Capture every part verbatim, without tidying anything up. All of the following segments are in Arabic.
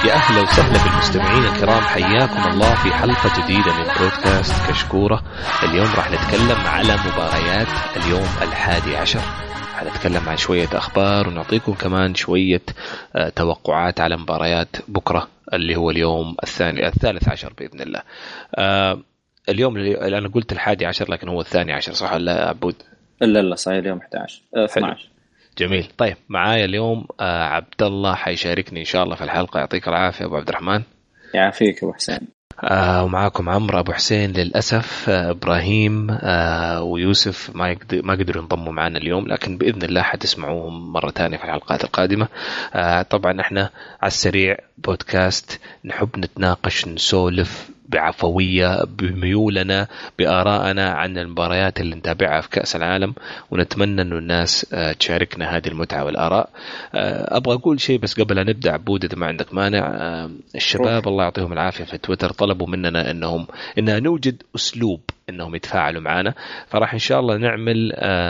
يا أهلا وسهلا بالمستمعين الكرام، حياكم الله في حلقة جديدة من بودكاست كشكورة. اليوم راح نتكلم على مباريات اليوم الحادي عشر، حنتكلم عن شوية أخبار ونعطيكم كمان شوية آه توقعات على مباريات بكرة اللي هو اليوم الثاني الثالث عشر بإذن الله. آه اليوم اللي أنا قلت الحادي عشر لكن هو الثاني عشر، صح ولا عبود؟ لا لا صحيح، اليوم أحد عشر اثنا عشر. جميل. طيب معايا اليوم آه عبد الله حيشاركني إن شاء الله في الحلقة. يعطيك العافية أبو عبد الرحمن. يعافيك أبو حسين. آه ومعاكم عمرو أبو حسين. للأسف آه إبراهيم آه ويوسف ما يقدر ما قدروا ينضموا معنا اليوم، لكن بإذن الله حتسمعوهم مرة تانية في الحلقات القادمة. آه طبعا إحنا على السريع بودكاست نحب نتناقش نسولف بعفوية بميولنا بآرائنا عن المباريات اللي نتابعها في كأس العالم، ونتمنى أن الناس تشاركنا هذه المتعة والآراء. أبغى أقول شيء بس قبل أن نبدأ عبود إذا ما عندك مانع. الشباب الله يعطيهم العافية في تويتر طلبوا مننا أنهم إن نوجد أسلوب أنهم يتفاعلوا معنا، فراح إن شاء الله نعمل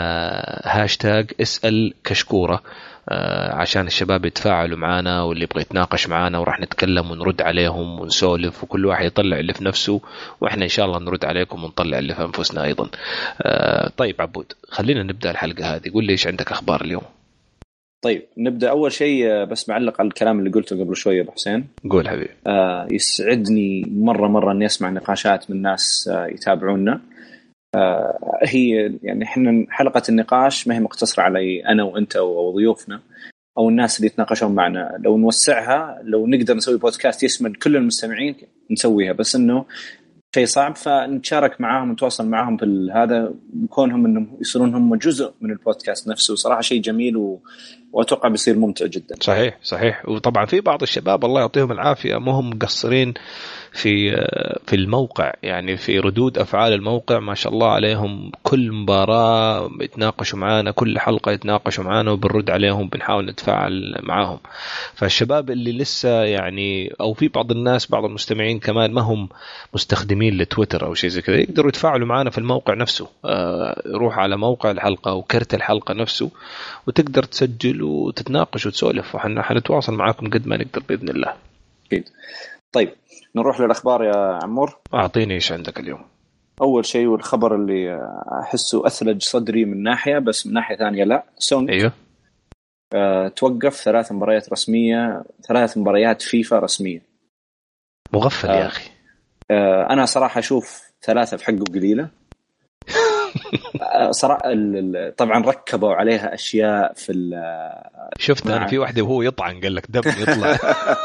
هاشتاج اسأل كشكورة عشان الشباب يتفاعلوا معنا واللي يبغى يتناقش معنا، وراح نتكلم ونرد عليهم ونسولف وكل واحد يطلع اللي في نفسه، وإحنا إن شاء الله نرد عليكم ونطلع اللي في أنفسنا أيضا. طيب عبود خلينا نبدأ الحلقة هذه. قول لي إيش عندك أخبار اليوم؟ طيب نبدأ. أول شيء بس معلق على الكلام اللي قلته قبل شوية أبو حسين. قول حبيبي. آه يسعدني مرة مرة أن يسمع نقاشات من ناس آه يتابعونا. آه هي يعني إحنا حلقة النقاش ما هي مقتصرة علي أنا وأنت وضيوفنا أو الناس اللي يتناقشون معنا. لو نوسعها، لو نقدر نسوي بودكاست يشمل كل المستمعين نسويها، بس إنه شيء صعب، فنتشارك معاهم نتواصل معاهم في هذا، بكونهم إنهم يصيرون هم جزء من البودكاست نفسه. صراحة شيء جميل و... وأتوقع بيصير ممتع جدا. صحيح صحيح. وطبعا في بعض الشباب الله يعطيهم العافية ما هم مقصرين في في الموقع، يعني في ردود أفعال الموقع ما شاء الله عليهم. كل مباراة يتناقشوا معانا، كل حلقة يتناقشوا معانا وبنرد عليهم، بنحاول نتفاعل معاهم. فالشباب اللي لسه يعني أو في بعض الناس بعض المستمعين كمان ما هم مستخدمين لتويتر أو شيء زي كذا، يقدروا يتفاعلوا معانا في الموقع نفسه. روح على موقع الحلقة وكرت الحلقة نفسه وتقدر تسجل وتتناقش وتسولف، وحنا حنتواصل معاكم قد ما نقدر بإذن الله. أكيد. طيب نروح للأخبار يا عمور. أعطيني إيش عندك اليوم؟ أول شيء والخبر اللي أحسه أثلج صدري من ناحية، بس من ناحية ثانية لا. سونج أيوه. أه توقف ثلاث مباريات رسمية، ثلاث مباريات فيفا رسمية. مغفل أه يا أخي. أه أنا صراحة أشوف ثلاثة في حقه قليلة. صراحة طبعا ركبوا عليها أشياء في شفت أنا في واحدة وهو يطعن قال لك دم يطلع.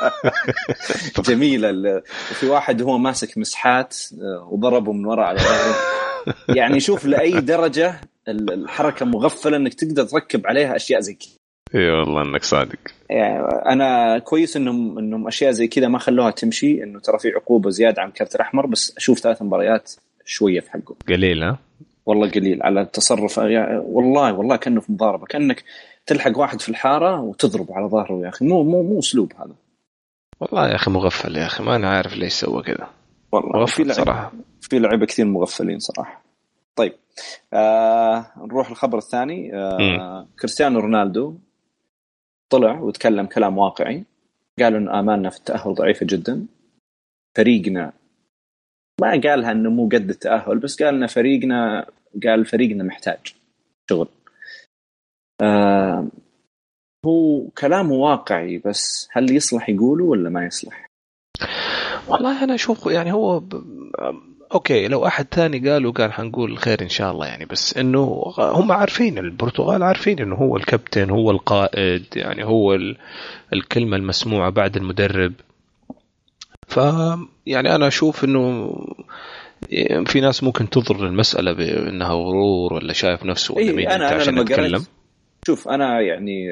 جميلة. وفي واحد هو ماسك مسحات وضربه من وراء على ظهره. يعني شوف لأي درجة الحركة مغفلة أنك تقدر تركب عليها أشياء زي كذا. اي والله انك صادق. يعني انا كويس انهم انهم اشياء زي كذا ما خلوها تمشي، انه ترى في عقوبه زياده عن الكرت الاحمر، بس اشوف ثلاث مباريات شويه في حقه قليل. ها والله قليل على التصرف. يعني والله والله كأنه في مضاربه، كأنك تلحق واحد في الحاره وتضرب على ظهره. يا اخي مو مو مو اسلوب هذا والله يا اخي. مغفل يا اخي، ما انا عارف ليش سوى كذا والله. في لعب صراحه في لعيبه كثير مغفلين صراحه. طيب آه نروح للخبر الثاني. آه كريستيانو رونالدو طلع وتكلم كلام واقعي، قالوا إن آمالنا في التأهل ضعيفة جدا. فريقنا ما قالها إنه مو قد التأهل، بس قال إن فريقنا قال فريقنا محتاج شغل. آه هو كلامه واقعي، بس هل يصلح يقوله ولا ما يصلح؟ والله أنا أشوف يعني هو ب... أوكي لو أحد ثاني قالوا قال حنقول خير إن شاء الله يعني، بس إنه هم عارفين البرتغال عارفين إنه هو الكابتن هو القائد، يعني هو ال... الكلمة المسموعة بعد المدرب. ف يعني أنا أشوف إنه في ناس ممكن تضر المسألة بأنها غرور ولا شايف نفسه ولا مين أنت عشان نتكلم. شوف أنا يعني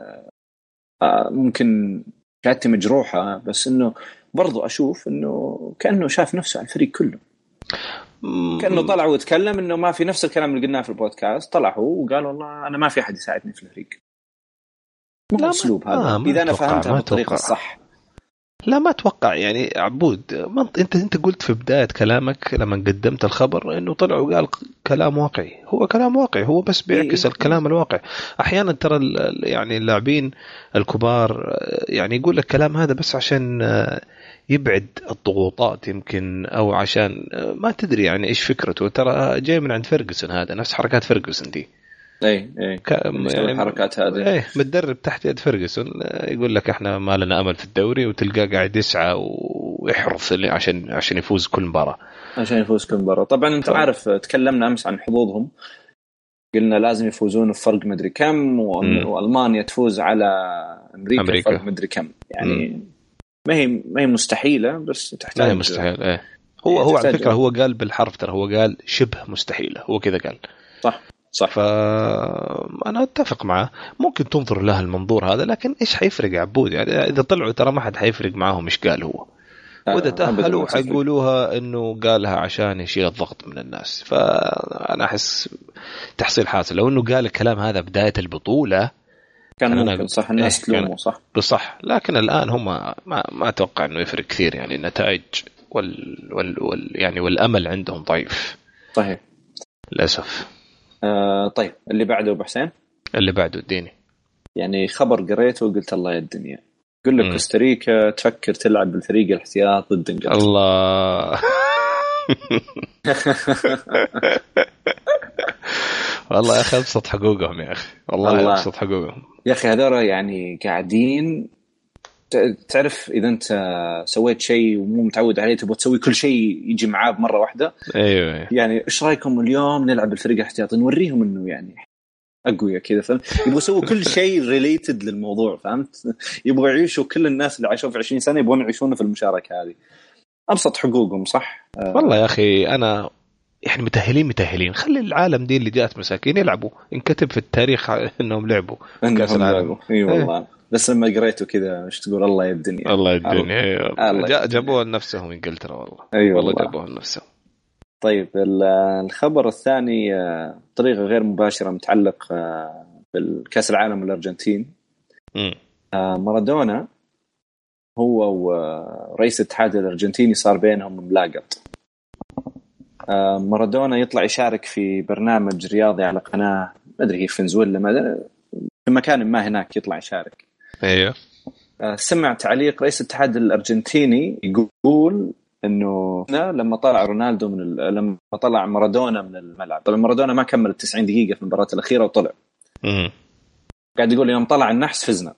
ممكن كانت مجروحة، بس إنه برضو أشوف إنه كأنه شاف نفسه على الفريق كله. كأنه طلع وتكلم إنه ما في نفس الكلام اللي قلناه في البودكاست. طلع هو وقال والله أنا ما في أحد يساعدني في الفريق. مو أسلوب هذا إذا أنا فهمتها بالطريقة الصح. لا ما اتوقع يعني عبود، انت انت قلت في بدايه كلامك لما قدمت الخبر انه طلع وقال كلام واقعي. هو كلام واقعي، هو بس بيعكس إيه؟ الكلام الواقع. احيانا ترى يعني اللاعبين الكبار يعني يقول لك الكلام هذا بس عشان يبعد الضغوطات يمكن، او عشان ما تدري يعني ايش فكرته. ترى جاي من عند فيرجسون، هذا نفس حركات فيرجسون دي. اي اي ك... يعني الحركات هذه. ايه متدرب تحت يد فيرجسون، يقول لك احنا ما لنا امل في الدوري، وتلقاه قاعد يسعى ويحرص اللي عشان عشان يفوز كل مباراه عشان يفوز كل مباراه. طبعا انت ف... عارف تكلمنا امس عن حظوظهم، قلنا لازم يفوزون بفرق مدري كم، والمانيا تفوز على امريكا, أمريكا. فرق مدري كم يعني. ما هي ما هي مستحيله، بس تحتاج. ما هي مستحيل. ايه هو هو على فكره هو قال بالحرف، ترى هو قال شبه مستحيله، هو كذا قال. صح صح. فأنا أتفق معه، ممكن تنظر لها المنظور هذا، لكن إيش حيفرق يا عبود يعني؟ إذا طلعوا ترى ما حد حيفرق معاهم إيش قال هو، وإذا تأهلوا حيقولوها إنه قالها عشان يشيل الضغط من الناس. فأنا أحس تحصيل حاصل. لو إنه قال الكلام هذا بداية البطولة كان ممكن صح الناس إيه تلومه صح بصح، لكن الآن هم ما ما أتوقع إنه يفرق كثير يعني. النتائج وال, وال, وال يعني والأمل عندهم ضعيف. صحيح للأسف. آه طيب اللي بعده أبو حسين. اللي بعده اديني يعني خبر قريته وقلت الله يا الدنيا. يقول لك كوستاريكا تفكر تلعب بالفريق الاحتياط ضد انجلترا. الله والله يا اخي ابسط حقوقهم يا اخي، والله ابسط حقوقهم يا اخي. هذول يعني قاعدين تعرف اذا انت سويت شيء ومو متعود عليه تبغى تسوي كل شيء يجي معاه بمره واحده. ايوه يعني ايش رايكم اليوم نلعب بالفريق الاحتياطي، نوريهم انه يعني اقوياء كذا، فهمت؟ يبغوا يسووا كل شيء ريليتد للموضوع، فهمت؟ يبغوا يعيشوا كل الناس اللي عاشوا في عشرين سنه يبغون يعيشون في المشاركه هذه. ابسط حقوقهم صح. والله يا اخي انا يعني متأهلين متأهلين خلي العالم دي اللي جات مساكين يلعبوا، انكتب في التاريخ انهم لعبوا كاس العالم. اي والله إيه؟ بس لما قريته كذا ايش تقول الله يا الدنيا، الله يا الدنيا. الله جابوها لنفسهم انجلترا والله. أيوة والله جابوها لنفسهم. طيب الخبر الثاني بطريقه غير مباشره متعلق بالكاس العالم الارجنتين. م. مارادونا هو ورئيس الاتحاد الارجنتيني صار بينهم ملاقط. مارادونا يطلع يشارك في برنامج رياضي على قناه ما ادري هي فنزويلا ما في مكان ما هناك يطلع يشارك. ايوه سمع تعليق رئيس الاتحاد الارجنتيني يقول انه لما طلع رونالدو من ال... لما طلع مارادونا من الملعب. طبعا مارادونا ما كمل التسعين دقيقه في المباراه الاخيره وطلع. امم قاعد يقول يوم طلع النحس فزنا.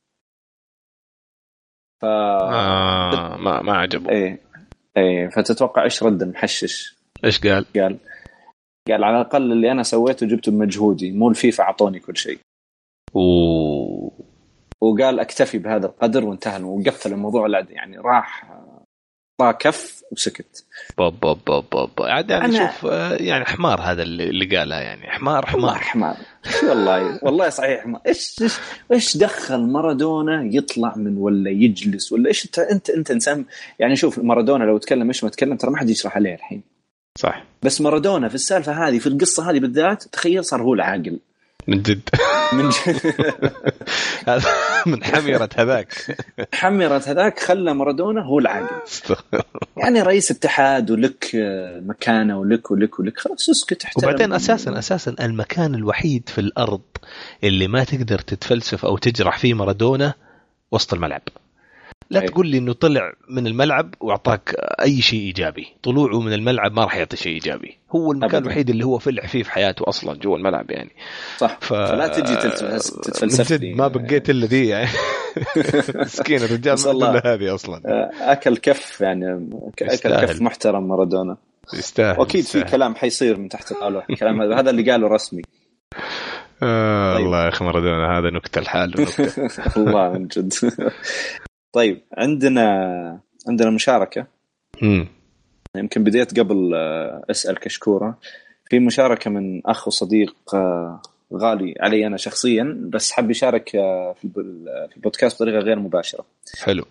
ف آه ما ما عجبه. ايه ايه فتتوقع ايش رد المحشش؟ ايش قال؟ قال قال على الاقل اللي انا سويته جبته بمجهودي، مو الفيفا اعطوني كل شيء. اوه وقال اكتفي بهذا القدر وانتهى وقفل الموضوع. يعني راح طا كف وسكت. باب باب باب باب عاد يعني أنا... شوف يعني حمار هذا اللي, اللي قالها يعني حمار حمار حمار والله والله صحيح حمار. ايش ايش ايش دخل مارادونا يطلع من ولا يجلس ولا ايش؟ انت انت انت انسان يعني. شوف مارادونا لو تكلم ايش ما تكلم ترى ما حد يشرح عليه الحين. صح. بس مارادونا في السالفه هذه في القصه هذه بالذات تخيل صار هو العاقل من جد من جد هذا من حميرة هذاك حميرة هذاك خلى مارادونا هو العاقل. يعني رئيس اتحاد ولك مكانه ولك ولك ولك خلاص اسكت احترم. وبعدين أساسا أساسا المكان الوحيد في الأرض اللي ما تقدر تتفلسف أو تجرح فيه مارادونا وسط الملعب. لا أي. تقول لي إنه طلع من الملعب وأعطاك أي شيء إيجابي. طلوعه من الملعب ما راح يعطي شيء إيجابي. هو المكان أبداً. الوحيد اللي هو فلع فيه في حياته أصلا جوا الملعب يعني. صح. ف... فلا تجي تتفلسف لي ما بقيت إلا دي يعني. مسكين الرجال ما عنده هذه أصلا. أكل كف يعني أكل كف محترم مارادونا. يستاهل. وأكيد في كلام حيصير من تحت الطاولة. الكلام هذا هذا اللي قاله رسمي. آه طيب. الله يا أخي مارادونا هذا نكتة الحال. الله من جد. طيب عندنا عندنا مشاركة. امم يمكن بديت قبل أسأل كشكورة في مشاركة من أخ وصديق غالي علي أنا شخصيا، بس حب يشارك في البودكاست بطريقة غير مباشرة. حلو.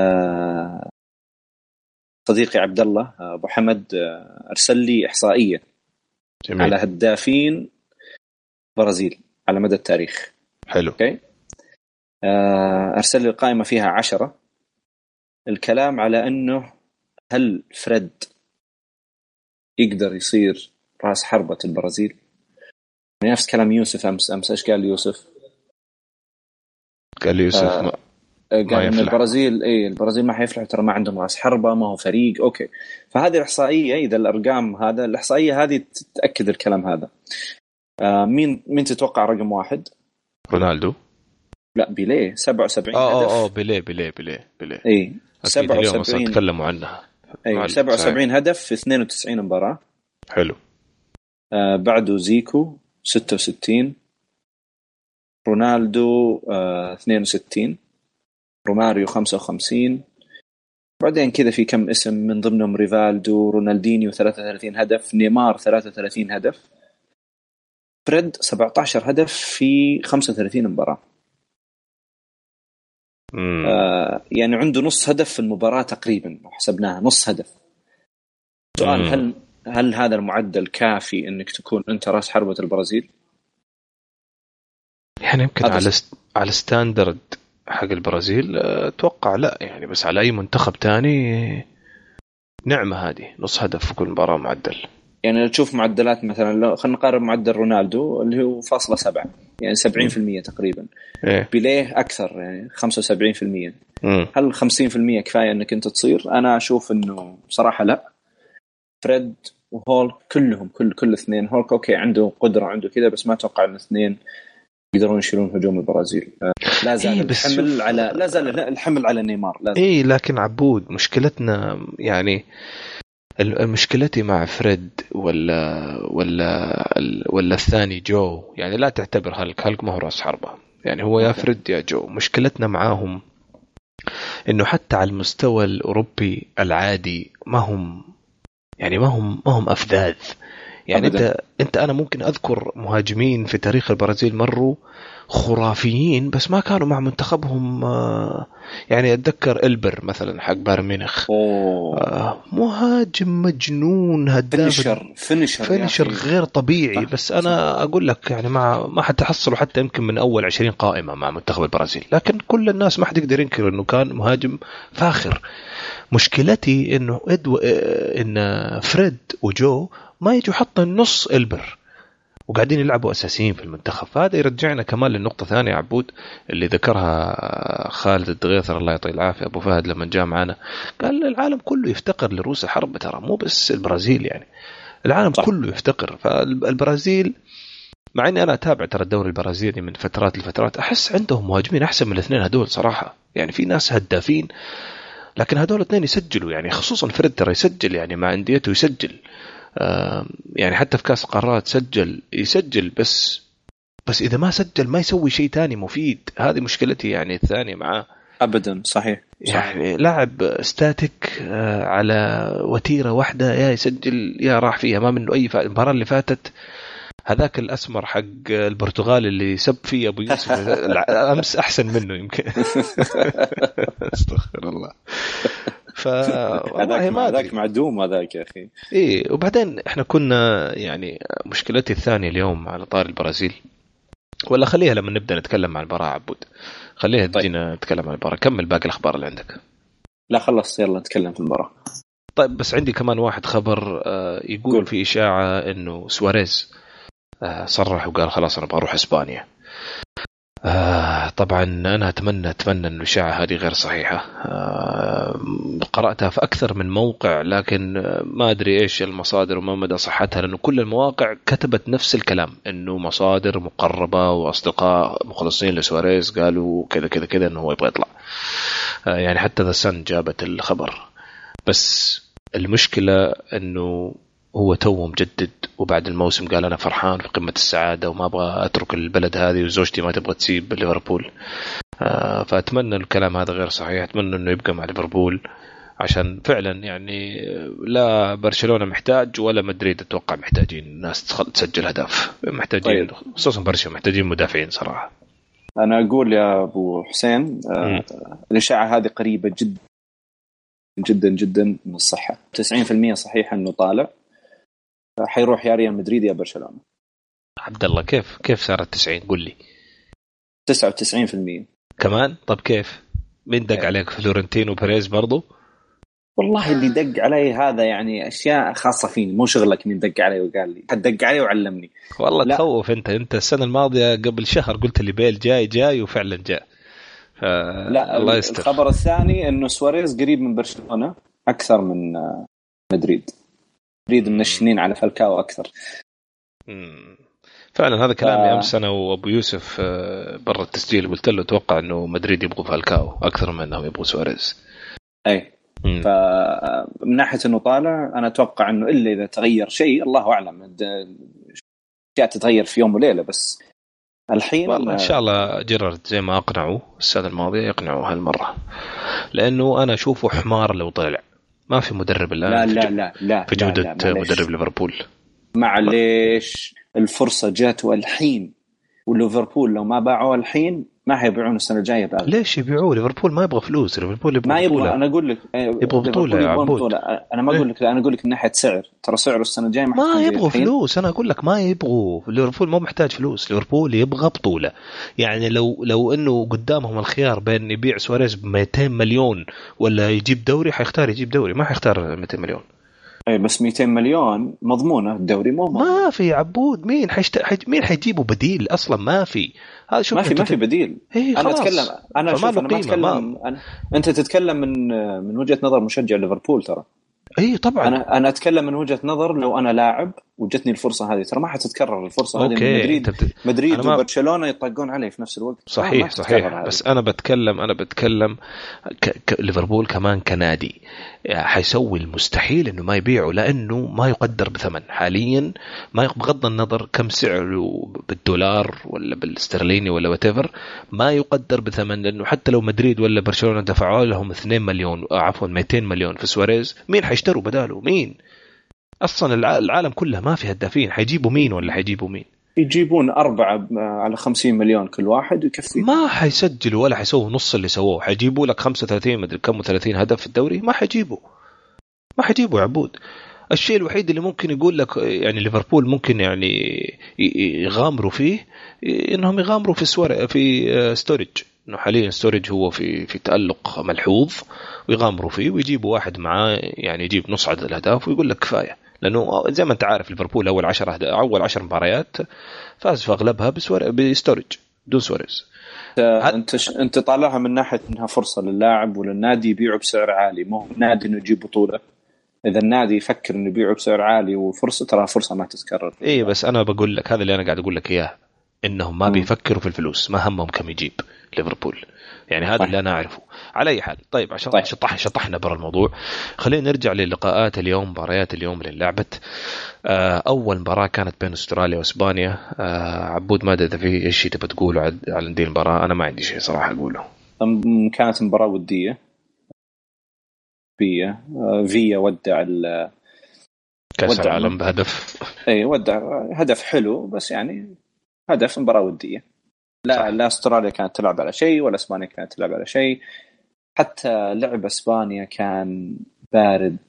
صديقي عبد الله أبو حمد أرسل لي إحصائية جميل. على هدافين برازيل على مدى التاريخ. حلو. أوكي. أرسل لي القائمة فيها عشرة الكلام على انه هل فريد يقدر يصير راس حربة البرازيل؟ نفس كلام يوسف امس امس ايش قال يوسف؟ قال يوسف آه ما قال ان البرازيل ايه البرازيل ما حيفلح، ترى ما عندهم راس حربة، ما هو فريق. اوكي، فهذه الاحصائيه، اذا الارقام هذا الاحصائيه هذه تاكد الكلام هذا. آه مين مين تتوقع رقم واحد؟ رونالدو. لا بيليه، سبعة وسبعين أوه هدف. اه بيليه بيليه بيليه بيليه اي اكيد اليوم اصلا سبعة وسبعين. تكلموا عنها. اي سبعة وسبعين هدف في اثنين وتسعين مباراة. حلو. آه بعده زيكو ستة وستين، رونالدو آه اثنين وستين، روماريو خمسة وخمسين، بعدين كذا في كم اسم من ضمنهم ريفالدو، رونالدينيو ثلاثة وثلاثين هدف، نيمار ثلاثة وثلاثين هدف، فريد سبعة عشر هدف في خمسة وثلاثين مباراة. آه يعني عنده نص هدف في المباراة تقريبا، حسبناها نص هدف. سؤال، هل هل هذا المعدل كافي انك تكون انت راس حربة البرازيل؟ يعني يمكن على ست... على ستاندرد حق البرازيل اتوقع لا، يعني بس على اي منتخب تاني نعمة هذه نص هدف في كل مباراة معدل. يعني لو تشوف معدلات مثلا، لو خلينا نقارن معدل رونالدو اللي هو فاصلة سبعة، يعني سبعين في المية تقريبا. إيه؟ بيليه أكثر يعني خمسة وسبعين في المية. مم. هل خمسين في المية كفاية أنك أنت تصير؟ أنا أشوف أنه بصراحة لا. فريد وهولك كلهم كل كل اثنين، هولك أوكي عنده قدرة عنده كذا، بس ما أتوقع أن اثنين يقدرون يشيلون هجوم البرازيل. لا زال إيه الحمل على لا زال الحمل على نيمار. لا إيه لكن عبود مشكلتنا يعني المشكلتي مع فريد ولا ولا ولا الثاني جو، يعني لا تعتبر هالك هالك ما هو راس حربة، يعني هو يا فريد يا جو. مشكلتنا معاهم إنه حتى على المستوى الأوروبي العادي ما هم يعني ما هم ما هم أفذاذ. يعني أبداً. انت انت انا ممكن اذكر مهاجمين في تاريخ البرازيل مروا خرافيين بس ما كانوا مع منتخبهم. يعني اتذكر إلبر مثلا حق بايرن ميونخ، مهاجم مجنون، هداف فينيشر فينيشر, فينيشر غير طبيعي. بس انا اقول لك يعني ما ما حتحصلوا حتى يمكن من اول عشرين قائمة مع منتخب البرازيل، لكن كل الناس ما حد يقدر ينكر انه كان مهاجم فاخر. مشكلتي انه ادو ان فريد وجو ما يجوا حتى النص إلبر وقاعدين يلعبوا أساسيين في المنتخب. فهذا يرجعنا كمان للنقطة ثانية عبود اللي ذكرها خالد الدغيثر الله يعطيه العافية أبو فهد لما جاء معنا، قال العالم كله يفتقر لرؤوس حرب، ترى مو بس البرازيل، يعني العالم صح. كله يفتقر. فالبرازيل مع أني أنا أتابع ترى الدوري البرازيلي من فترات لفترات، أحس عندهم مهاجمين أحسن من الاثنين هدول صراحة. يعني في ناس هدافين لكن هدول الاثنين يسجلوا، يعني خصوصا فريد ترى يسجل، يعني مع أنديته يسجل، يعني حتى في كاس القارات سجل يسجل، بس بس إذا ما سجل ما يسوي شيء تاني مفيد. هذه مشكلتي يعني الثانية معاه أبدا. صحيح, صحيح. يعني لاعب ستاتيك على وتيرة واحدة، يا يسجل يا راح فيها، ما منه أي فائدة. المباراة اللي فاتت هذاك الأسمر حق البرتغال اللي سب فيه أبو يوسف أمس أحسن منه يمكن. استغفر الله. هذاك ما هذاك معدوم هذاك يا أخي. إيه. وبعدين إحنا كنا يعني مشكلتي الثانية اليوم على طار البرازيل، ولا خليها لما نبدأ نتكلم عن المباراة عبود، خليها تجينا طيب. نتكلم عن المباراة. كمل باقي الأخبار اللي عندك. لا خلص يلا نتكلم في المباراة. طيب بس عندي كمان واحد خبر يقول قول. في إشاعة إنه سواريز صرح وقال خلاص أنا بروح إسبانيا. آه طبعا أنا أتمنى أتمنى أن الإشاعة هذه غير صحيحة. آه قرأتها في أكثر من موقع لكن ما أدري إيش المصادر وما مدى صحتها، لأنه كل المواقع كتبت نفس الكلام، إنه مصادر مقربة وأصدقاء مخلصين لسواريز قالوا كذا كذا كذا إنه هو يبغى يطلع. آه يعني حتى ذا سن جابت الخبر. بس المشكلة إنه هو توه مجدد وبعد الموسم قال أنا فرحان في قمة السعادة وما أبغى أترك البلد هذه وزوجتي ما تبغى تسيب ليفربول. آه فأتمنى الكلام هذا غير صحيح، أتمنى أنه يبقى مع ليفربول عشان فعلا يعني لا برشلونة محتاج ولا مدريد أتوقع محتاجين الناس تسجل هدف، محتاجين طيب. خصوصا برشلونة محتاجين مدافعين صراحة. أنا أقول يا أبو حسين آه الإشاعة هذه قريبة جدا جدا جدا من الصحة. تسعين في المية صحيح أنه طالع، حيروح يا ريال مدريد يا برشلونة. عبد الله كيف كيف صارت تسعين؟ قل لي. تسعة وتسعين في المية كمان. طب كيف؟ مين دق عليك؟ فلورنتينو بيريز برضو؟ والله اللي دق علي هذا يعني أشياء خاصة فيني، مو شغلك إني دق علي وقال لي حد دق علي وعلمني. والله تخوف أنت أنت السنة الماضية قبل شهر قلت لي بيل جاي جاي وفعلا جاء. لا الله يستر. الخبر الثاني إنه سواريز قريب من برشلونة أكثر من مدريد. مدريد منشنين على فالكاو أكثر. مم. فعلا هذا كلامي ف... أمس أنا وأبو يوسف برا التسجيل قلت له أتوقع إنه مدريد يبغوا فالكاو أكثر من إنهم يبغوا سواريز. أي. فمن ناحية إنه طالع أنا أتوقع إنه إلا إذا تغير شيء الله أعلم، أشياء تتغير في يوم وليلة، بس الحين والله إن شاء الله جيرارد زي ما أقنعوا السنة الماضية يقنعوا هالمرة، لأنه أنا أشوفه حمار لو طلع. ما في مدرب الآن لا لا لا لا في جودة لا لا مدرب ليفربول. معليش الفرصة جاته الحين، وليفربول لو ما باعوا الحين ما هيبيعون السنة الجاية بقى. ليش يبيعوا؟ ليفربول ما يبغى فلوس، ليفربول يبغى ما يبغى. أنا أقول لك يبغى بطولة يا عبود. أنا ما أقول لك لا، أنا أقول لك من ناحية سعر، ترى سعره السنة الجاية ما يبغوا فلوس. أنا أقول لك ما يبغوا. ليفربول مو محتاج فلوس، ليفربول يبغى بطولة. يعني لو لو إنه قدامهم الخيار بين يبيع سواريز بمئتين مليون ولا يجيب دوري، حيختار يجيب دوري، ما حيختار مئتين مليون. اي بس مئتين مليون مضمونه الدوري مو مضمون. ما في عبود. مين حيشت... حي... مين حيجيبوا بديل اصلا؟ ما في. هذا شوف ما في ما في بديل. انا اتكلم انا شوف انا ما اتكلم ما... أنا... انت تتكلم من من وجهة نظر مشجع ليفربول ترى. اي طبعا انا انا اتكلم من وجهة نظر لو انا لاعب وجتني الفرصه هذه ترى ما حتتكرر الفرصه هذه. مدريد بت... مدريد ما... وبرشلونه يطقون عليه في نفس الوقت. صحيح صحيح بس انا بتكلم انا بتكلم ك... ك... ليفربول كمان كنادي حيسوي المستحيل انه ما يبيعه، لانه ما يقدر بثمن حاليا. ما بغض النظر كم سعره بالدولار ولا بالاسترليني ولا واتيفر، ما يقدر بثمن، لانه حتى لو مدريد ولا برشلونه دفعوا لهم اثنين مليون عفوا مئتين مليون في سواريز، مين حيشتروا بداله؟ مين اصلا؟ العالم كله ما في هدافين. حيجيبوا مين ولا حيجيبوا مين؟ يجيبون أربعة على خمسين مليون كل واحد ويكفي. ما حيسجلوا ولا حيسووا نص اللي سووه. حيجيبوا لك خمسة وثلاثين مدري كم وثلاثين هدف في الدوري. ما حيجيبوا ما حيجيبوا عبود. الشيء الوحيد اللي ممكن يقول لك يعني ليفربول ممكن يعني يغامروا فيه، انهم يغامروا في سوار في ستوريج، انه حاليا ستوريج هو في في تألق ملحوظ، ويغامروا فيه ويجيبوا واحد معاه يعني يجيب نص عدد الاهداف ويقول لك كفايه. لانه زي ما انت عارف ليفربول اول عشر اول عشر مباريات فاز في اغلبها بسوار بستوريج دون سواريز. انت انت طالعها من ناحيه انها فرصه للاعب وللنادي يبيعوا بسعر عالي، مو النادي انه يجيب بطوله. اذا النادي يفكر انه يبيعوا بسعر عالي وفرصه، ترى فرصه ما تتكرر. ايه بس انا بقول لك هذا اللي انا قاعد اقول لك اياه، انهم ما م. بيفكروا في الفلوس، ما همهم كم يجيب ليفربول. يعني هذا طيب. اللي أنا أعرفه على أي حال. طيب عشان طيب. شطح شطحنا برا الموضوع، خلينا نرجع للقاءات اليوم، مباريات اليوم اللي لعبت. أول مباراة كانت بين أستراليا وإسبانيا. عبود ما أدري في إيش تبى تقوله على هذه المباراة؟ أنا ما عندي شيء صراحة أقوله. كانت مباراة ودية. فيا فيا ودع كأس العالم بهدف. أي ودع هدف حلو، بس يعني هدف مباراة ودية. لا صح. لا استراليا كانت تلعب على شيء ولا اسبانيا كانت تلعب على شيء. حتى لعب اسبانيا كان بارد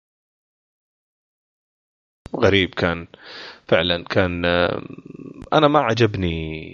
غريب، كان فعلا كان. انا ما عجبني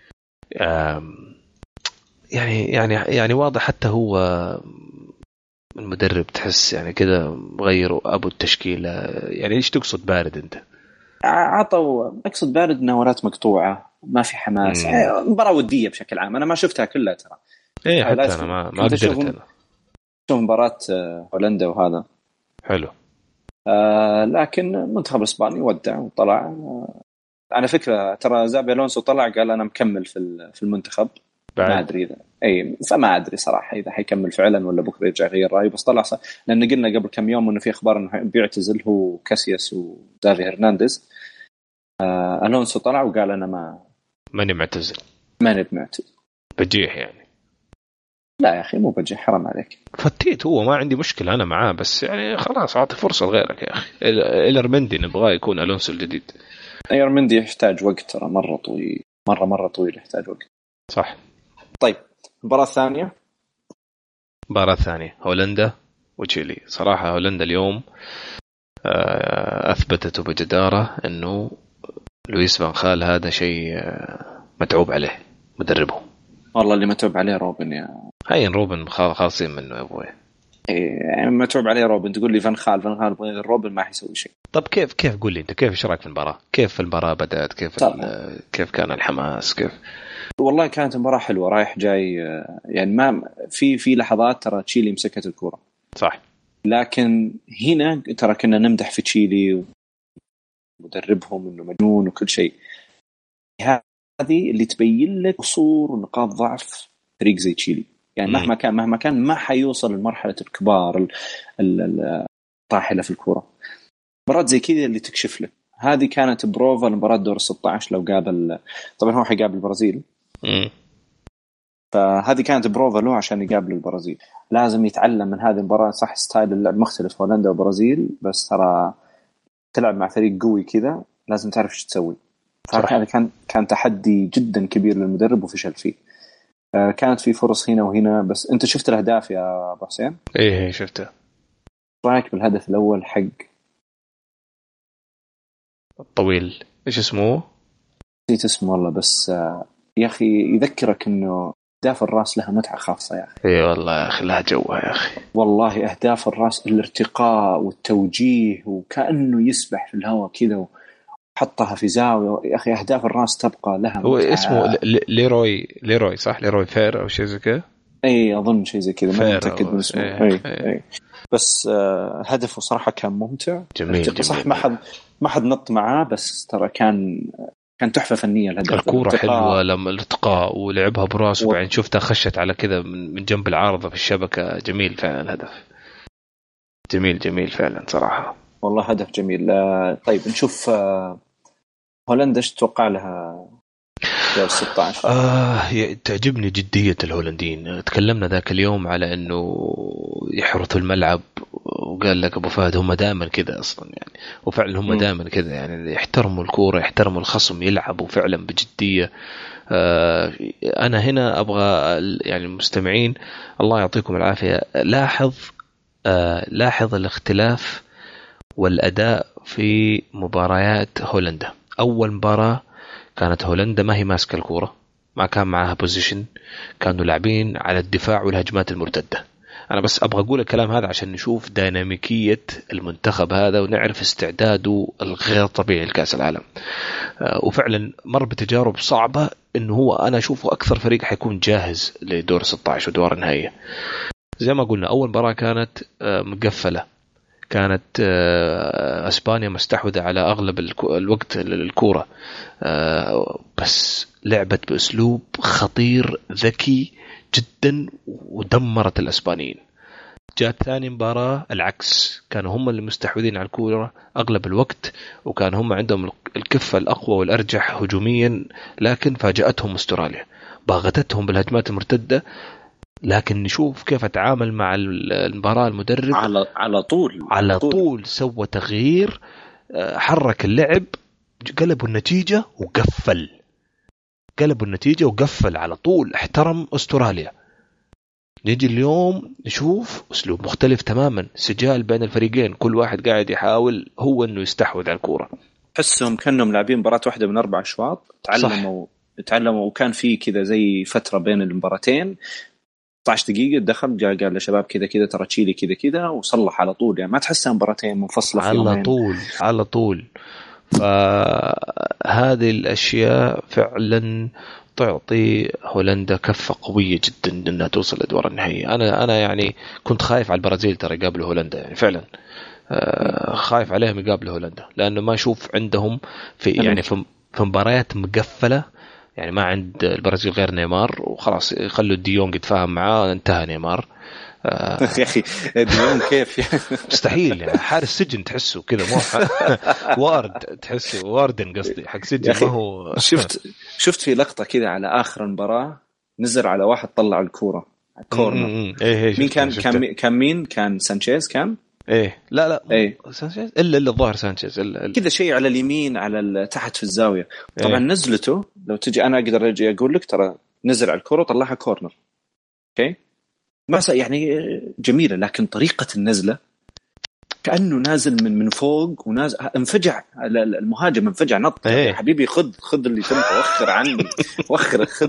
يعني يعني يعني واضح حتى هو المدرب تحس يعني كذا غيروا ابو التشكيله. يعني ايش تقصد بارد انت؟ عطوا اقصد بارد نورات مقطوعه، ما في حماس. مباراه وديه بشكل عام، انا ما شفتها كلها ترى. ايه حتى انا ما ما قدرت انا شوف مباراه هولندا وهذا حلو. آه لكن منتخب اسباني ودع وطلع. آه على فكره ترى زابي الونسو طلع قال انا مكمل في في المنتخب بعد. ما ادري اذا اي فما ادري صراحه اذا حيكمل فعلا ولا بكره يرجع يغير رايه، بس طلع صح. لان قلنا قبل كم يوم انه في اخبار انه بيعتزل هو كاسياس ودافي هرنانديز. آه الونسو طلع وقال انا ما ماني معتزل ماني معتزل بجيح يعني. لا يا اخي مو بجيح، حرام عليك. فتيت هو ما عندي مشكله انا معاه، بس يعني خلاص اعطي فرصه لغيرك يا اخي. إيلرمندي نبغاه يكون الونسو الجديد. إيلرمندي يحتاج وقت ترى مره طويل، مره مره طويل يحتاج وقت. صح. طيب المباراه الثانيه المباراه الثانيه هولندا وتشيلي. صراحه هولندا اليوم اثبتته بجداره انه لويس فان خال هذا شيء متعوب عليه مدربه. والله اللي متعوب عليه روبن يا هين روبن خاصين منه يا ابوي. يعني متعوب عليه روبن تقول لي فان خال فان خال روبن ما حيسوي شيء. طب كيف كيف قول لي انت كيف ايش رايك في المباراه؟ كيف المباراه بدات؟ كيف كيف كان الحماس؟ كيف؟ والله كانت مباراه حلوه رايح جاي يعني ما في في لحظات ترى تشيلي مسكت الكره صح لكن هنا ترى كنا نمدح في تشيلي ومدربهم انه مجنون وكل شيء. هذه اللي تبين لك قصور ونقاط ضعف فريق زي تشيلي يعني مهما كان مهما كان ما حيوصل لمرحله الكبار الطاحله في الكره. مباراه زي كذا اللي تكشف لك. هذه كانت بروفا لمباراه دور ستة عشر لو قابل طبعا هو حيقابل البرازيل امم فهذه كانت بروفا له عشان يقابل البرازيل. لازم يتعلم من هذه المباراه. صح ستايل اللعب مختلف هولندا والبرازيل بس ترى تلعب مع فريق قوي كذا لازم تعرف ايش تسوي. فهذا كان كان تحدي جدا كبير للمدرب وفشل فيه. كانت في فرص هنا وهنا بس انت شفت الاهداف يا ابو حسين؟ ايه شفته. رايك بالهدف الاول حق الطويل ايش اسمه؟ نسيت اسمه والله بس يا اخي يذكرك انه اهداف الراس لها متعه خاصه يا اخي. اي والله يا اخي لها جوها يا اخي والله اهداف الراس الارتقاء والتوجيه وكانه يسبح في الهواء كذا وحطها في زاويه يا اخي. اهداف الراس تبقى لها هو متعه. اسمه ليروي ليروي صح ليروي فير او شيء زي كذا. اي اظن شيء زي كذا ما متاكد من اسمه. اي, أي. أي. أي. بس آه هدفه صراحه كان ممتع جميل, جميل. صح ما حد ما حد نط معاه بس ترى كان كان تحفه فنيه الهدف. الكوره حلوه لما الارتقاء ولعبها براسه وبعدين و... شفتها خشت على كذا من, من جنب العارضه في الشبكه. جميل فعلا الهدف. جميل جميل فعلا صراحه والله هدف جميل. طيب نشوف هولندا ايش تتوقع لها دور ستة عشر؟ آه تعجبني جدية الهولنديين. تكلمنا ذاك اليوم على انه يحرثوا الملعب وقال لك ابو فهد هم دائما كذا اصلا يعني وفعلا هم دائما كذا يعني يحترموا الكورة يحترموا الخصم يلعبوا فعلا بجدية. آه انا هنا ابغى يعني المستمعين الله يعطيكم العافية لاحظ آه لاحظ الاختلاف والاداء في مباريات هولندا. اول مباراة كانت هولندا ما هي ماسكة الكورة ما كان معها بوزيشن كانوا لاعبين على الدفاع والهجمات المرتدة. أنا بس أبغى أقول الكلام هذا عشان نشوف ديناميكية المنتخب هذا ونعرف استعداده الغير طبيعي لكأس العالم. وفعلا مر بتجارب صعبة إنه هو أنا أشوفه أكثر فريق حيكون جاهز لدور ستة عشر ودور النهائية. زي ما قلنا أول مباراة كانت مقفلة كانت أسبانيا مستحوذة على أغلب الوقت للكورة بس لعبت بأسلوب خطير ذكي جدا ودمرت الأسبانيين. جاءت ثاني مباراة العكس كانوا هم اللي مستحوذين على الكورة أغلب الوقت وكان هم عندهم الكفة الأقوى والأرجح هجوميا لكن فاجأتهم أستراليا باغتتهم بالهجمات المرتدة. لكن نشوف كيف اتعامل مع المباراة المدرب على على طول على طول, طول سوى تغيير حرك اللعب قلبوا النتيجة وقفل قلبوا النتيجة وقفل على طول احترم أستراليا. نيجي اليوم نشوف أسلوب مختلف تماما سجال بين الفريقين كل واحد قاعد يحاول هو أنه يستحوذ على الكورة. حسهم كأنهم لاعبين مباراة واحدة من أربع أشواط تعلموا تعلموا وكان في كذا زي فترة بين المباراتين ستة عشر دقيقة دخل جاء قال لشباب كذا كذا ترى تشيلي كذا كذا وصلح على طول يعني ما تحسها مباراتين منفصلة في على يومين. طول على طول. فهذه الأشياء فعلا تعطي هولندا كفة قوية جدا إنها توصل لأدوار النهائية. أنا أنا يعني كنت خايف على البرازيل ترى يقابلوا هولندا يعني فعلا خايف عليهم يقابلوا هولندا لأنه ما أشوف عندهم في يعني في في مباريات مقفلة يعني ما عند البرازيل غير نيمار وخلاص يخلوا ديونج يتفاهم معاه انتهى نيمار. آه يا أخي ديونج كيف يعني مستحيل يعني حارس سجن تحسه كذا مو وارد تحسه واردن قصدي حق سجن ما هو. شفت شفت في لقطة كذا على آخر المباراة نزل على واحد طلع الكورة كورنر. مين كان كان كان مين كان سانشيز كان ايه لا لا ايه سانشيز الا الا الظاهر سانشيز الا كذا شيء على اليمين على تحت في الزاويه طبعا إيه. نزلته لو تجي انا اقدر اجي اقول لك ترى نزل على الكره وطلعها كورنر اوكي ما يعني جميله لكن طريقه النزله كأنه نازل من من فوق ونازل انفجع المهاجم انفجع نط ايه. يا حبيبي خذ خذ اللي تبغى وخر عني وخر خذ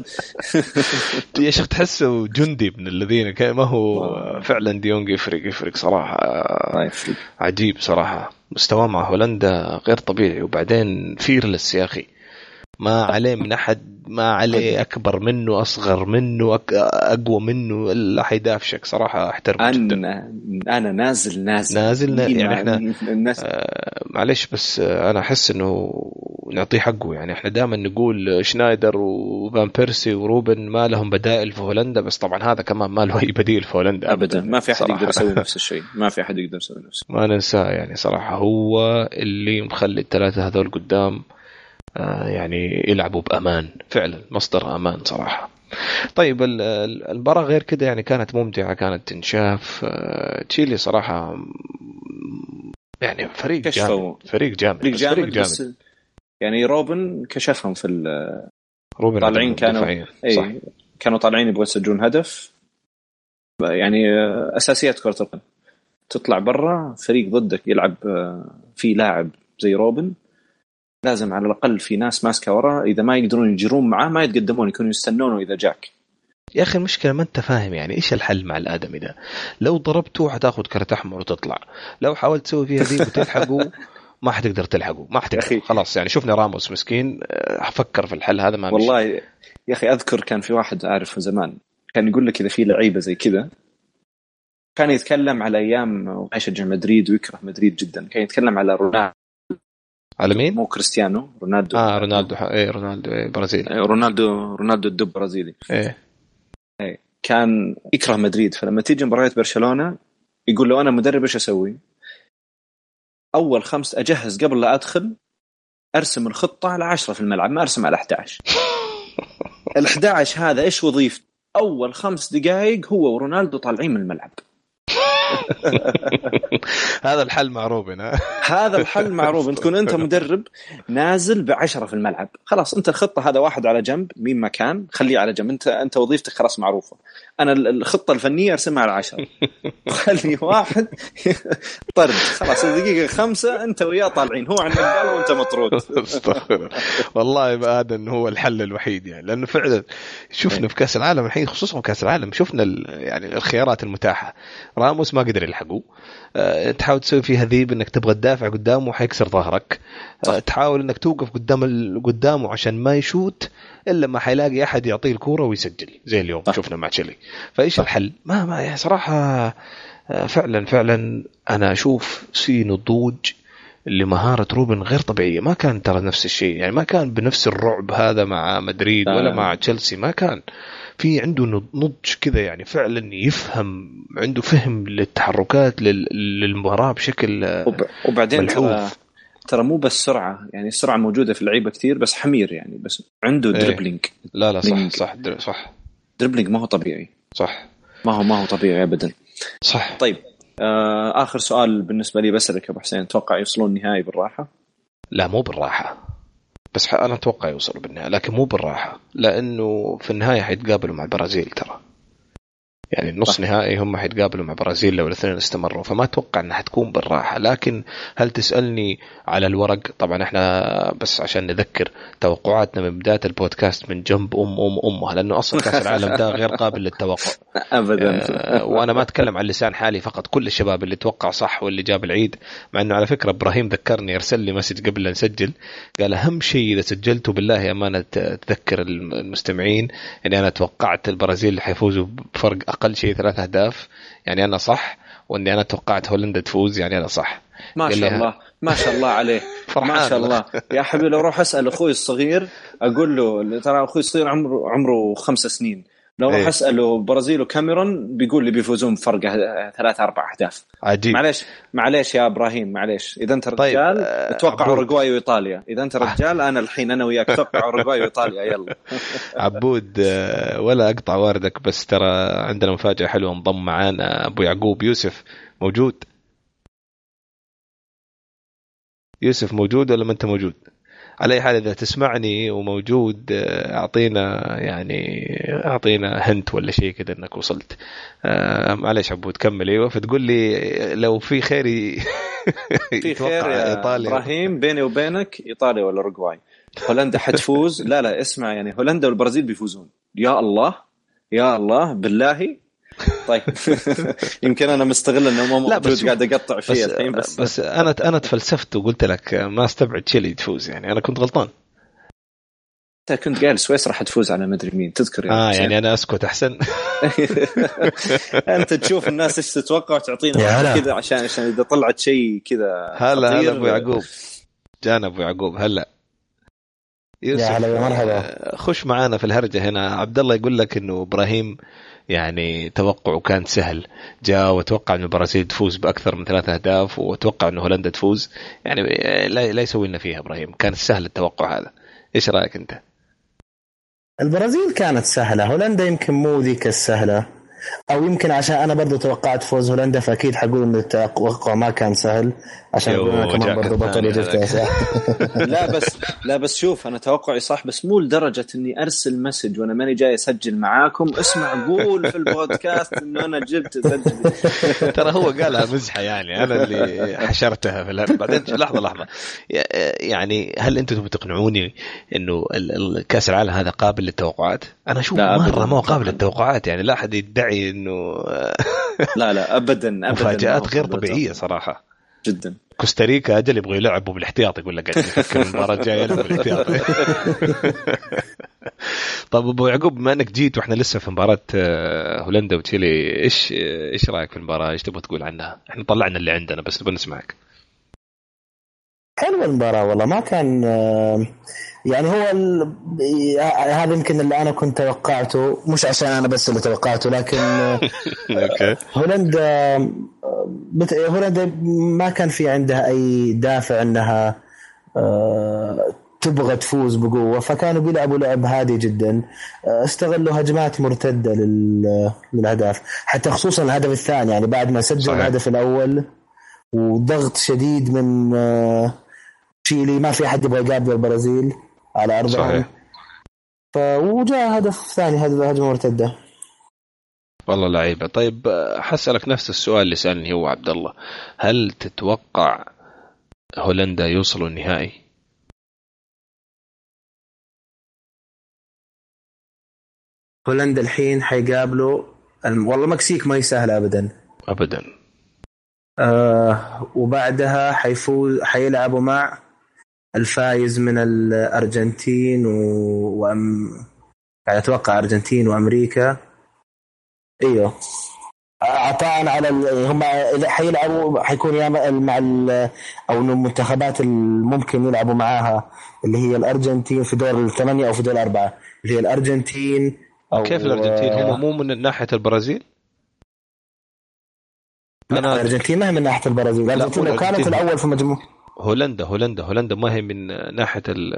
يا شيخ تحسه جندي من الذين كان ما هو فعلا ديونج يفرق يفرق صراحة عجيب صراحة مستواه مع هولندا غير طبيعي وبعدين فيرلس يا أخي ما عليه من أحد ما عليه أكبر منه أصغر منه أك... أقوى منه إلا حيدافشك صراحة أحترم جدا. أنا أنا نازل نازل نازل نا... يعني إحنا الناس... آه معلش بس آه أنا أحس إنه نعطيه حقه يعني إحنا دائما نقول شنايدر وفان بيرسي وروبن ما لهم بدائل في هولندا بس طبعا هذا كمان ما له أي بديل في هولندا أبدا ما في أحد يقدر يسوي نفس الشيء ما في أحد يقدر يسوي نفس ما ننساه يعني صراحة هو اللي مخلي الثلاثة هذول قدام يعني يلعبوا بأمان فعلا مصدر أمان صراحة. طيب المباراة غير كده يعني كانت ممتعة كانت تنشاف تشيلي صراحة يعني فريق جامد فريق جامد فريق جامد, فريق جامد. يعني روبن كشفهم في روبن طالعين كانوا أي كانوا طالعين يبغوا يسجلون هدف يعني أساسيات كرة القدم تطلع برا فريق ضدك يلعب في لاعب زي روبن لازم على الأقل في ناس ماسكة ورا إذا ما يقدرون يجرون معاه ما يتقدمون يكونوا يستنونه إذا جاك. يا أخي المشكلة ما أنت فاهم يعني إيش الحل مع الآدمي ده لو ضربته حتاخد كرت أحمر وتطلع لو حاولت تسوي فيها ذي وتلحقه ما حتقدر تلحقه ما حتقدر خلاص يعني شفنا راموس مسكين أفكر في الحل هذا ما والله مشي. يا أخي أذكر كان في واحد أعرفه زمان كان يقول لك إذا في لعيبة زي كذا كان يتكلم على أيام يشجع مدريد ويكره مدريد جدا كان يتكلم على رونالدو على مين؟ مو كريستيانو رونالدو اه رونالدو ايه رونالدو ايه برازيلي إيه رونالدو رونالدو الدب برازيلي ايه ايه كان يكره مدريد فلما تيجي مباريات برشلونة يقول له انا مدرب ايش اسوي اول خمس اجهز قبل لا ادخل ارسم الخطة على عشرة في الملعب ما ارسم على أحد عشر الأحد عشر هذا ايش وظيفته اول خمس دقائق هو ورونالدو طالعين من الملعب هذا الحل مع روبن هذا الحل مع روبن تكون أنت مدرب نازل بعشرة في الملعب خلاص أنت الخطة هذا واحد على جنب مين ما كان خليه على جنب أنت أنت وظيفتك خلاص معروفة أنا الخطة الفنية أرسمها على عشرة خلي واحد طرد خلاص الدقيقة خمسة أنت وياه طالعين هو عن النقال وأنت مطرود استغفر والله بآدم هو الحل الوحيد يعني لأنه فعلا شفنا في كأس العالم الحين خصوصا كأس العالم شفنا يعني الخيارات المتاحة راموس ما قدر يلحقه أه تحاول تسوي فيها ذيب انك تبغى تدافع قدامه وحيكسر ظهرك أه تحاول انك توقف قدام قدامه عشان ما يشوت الا ما حيلاقي احد يعطيه الكوره ويسجل زي اليوم صح. شفنا مع تشيلي فايش الحل ما ما يعني صراحه فعلا فعلا انا اشوف في نضوج لمهاره روبن غير طبيعيه ما كان ترى نفس الشيء يعني ما كان بنفس الرعب هذا مع مدريد ولا مع تشيلسي ما كان في عنده نضج كذا يعني فعلا يفهم عنده فهم للتحركات للمباراة بشكل وبعدين ترى ترى مو بس سرعة يعني السرعة موجودة في اللعيبة كثير بس حمير يعني بس عنده ايه. دربلينج لا لا صح صح صح دربلينج ما هو طبيعي صح ما هو ما هو طبيعي أبدا صح. طيب آه آخر سؤال بالنسبة لي بسألك يا أبو حسين توقع يوصلون النهائي بالراحة؟ لا مو بالراحة بس أنا أتوقع يوصلوا بالنهاية لكن مو بالراحة لأنه في النهاية حيتقابلوا مع البرازيل ترى يعني النص نهائي هم حيتقابلوا مع برازيل لو الاثنين استمروا فما أتوقع أنها حتكون بالراحة لكن هل تسألني على الورق طبعا احنا بس عشان نذكر توقعاتنا من بداية البودكاست من جنب أم أم أمها لأنه أصلا كأس العالم ده غير قابل للتوقع أبدا آه وأنا ما أتكلم عن لسان حالي فقط كل الشباب اللي توقع صح واللي جاب العيد مع أنه على فكرة إبراهيم ذكرني يرسل لي مسج قبل أن نسجل قال أهم شيء إذا سجلته بالله أمانة تذكر المستمعين يعني أنا توقعت البرازيل حيفوزوا بفرق أقل شيء ثلاث أهداف يعني أنا صح وإني أنا توقعت هولندا تفوز يعني أنا صح ما شاء الله ما شاء الله عليه ما شاء الله يا حبيبي لو روح أسأل أخوي الصغير أقول له ترى أخوي الصغير عمره عمره خمس سنين لو روح أسأله برازيل وكاميرون بيقول لي بيفوزون بفرق ثلاثة أربع أهداف عجيب معليش معليش يا إبراهيم معليش إذا أنت رجال طيب. توقع أوروغواي وإيطاليا إذا أنت رجال أنا الحين أنا وياك توقع أوروغواي وإيطاليا يلا عبود ولا أقطع واردك بس ترى عندنا مفاجأة حلوة انضم معانا أبو يعقوب يوسف موجود يوسف موجود ولا ما أنت موجود على أي حال إذا تسمعني وموجود أعطينا يعني أعطينا هنت ولا شيء كده إنك وصلت. آه معلش عبود كمل. أيوة فتقول لي لو في خيري في خير يا إيطاليا. إبراهيم بيني وبينك إيطاليا ولا أوروغواي؟ هولندا حتفوز. لا لا اسمع يعني هولندا والبرازيل بيفوزون. يا الله يا الله بالله. طيب يمكن انا مستغل انه ما موجود قاعد اقطع فيه الحين بس بس انا انا تفلسفت وقلت لك ما استبعد تشيلي تفوز يعني. انا كنت غلطان. انت كنت قايل سويسرا حتفوز على مدري مين تذكر يعني. اه يعني انا اسكت احسن. انت تشوف الناس ايش تتوقع وتعطينا كذا عشان عشان اذا طلعت شيء كذا. هلا هلا ابو يعقوب. جانا ابو يعقوب هلا. يوسف مرحبا. خش معانا في الهرجة هنا. عبد الله يقول لك انه ابراهيم يعني توقعه كان سهل. جاء وتوقع ان البرازيل تفوز باكثر من ثلاثة اهداف وتوقع انه هولندا تفوز. يعني لا لا يسوي لنا فيها ابراهيم. كان سهل التوقع هذا. ايش رايك انت؟ البرازيل كانت سهلة. هولندا يمكن مو ذيك السهلة او يمكن عشان انا برضو توقعت فوز هولندا فاكيد حقول ان التوقع ما كان سهل عشان انا كمان برضو بطل وجبتها صح. لا بس لا بس شوف انا توقعي صح بس مو لدرجه اني ارسل مسج وانا ماني جاي اسجل معاكم اسمع قول في البودكاست انه انا جبت ترى هو قالها مزحه يعني انا اللي حشرتها في الهرب. بعدين لحظه لحظه يعني هل انتم تبغوا تقنعوني انه الكاس العالم هذا قابل للتوقعات؟ انا اشوف مره ما هو قابل للتوقعات يعني. لا احد يدعي انه لا لا ابدا ابدا مفاجآت غير طبيعيه صراحه جدا. كوستاريكا اجل يبغوا يلعبوا بالاحتياط يقول لك نفكر المباراه الجايه يلعبوا بالاحتياط. طب ابو يعقوب بما انك جيت واحنا لسه في مباراه هولندا وتشيلي ايش ايش رايك في المباراه؟ ايش تبغى تقول عنها؟ احنا طلعنا اللي عندنا بس نبغى نسمعك. حلوه المباراه والله. ما كان يعني هو ال... هذا يمكن اللي أنا كنت توقعته مش عشان أنا بس اللي توقعته لكن هولندا بت... هولندا ما كان في عندها أي دافع أنها تبغى تفوز بقوة فكانوا بيلعبوا لعب هادي جدا. استغلوا هجمات مرتدة لل... للهدف حتى خصوصا الهدف الثاني يعني بعد ما سجل الهدف الأول وضغط شديد من تشيلي ما في حد يبغى يقابل البرازيل على أرضهم فوجاء هدف ثاني هجمة مرتدة. والله لعيبة. طيب حسألك نفس السؤال اللي سألني هو عبد الله. هل تتوقع هولندا يوصلوا النهائي؟ هولندا الحين حيقابلوا والله المكسيك ما يسهل أبدا أبدا. آه وبعدها حيفوز حيلعبوا مع الفايز من الأرجنتين و... وأم... يعني أتوقع أرجنتين وأمريكا. أيوه عطاء على ال... هم إذا حيلعبوا حيكون يا مع ال... أو المنتخبات الممكن يلعبوا معاها اللي هي الأرجنتين في دور الثمانية أو في دور الأربعة اللي هي الأرجنتين أو... كيف الأرجنتين هم مو من ناحية البرازيل؟ أنا الأرجنتين ما هي من ناحية البرازيل. الأرجنتين لو كانت الأول في مجموع هولندا هولندا هولندا ما هي من ناحية ال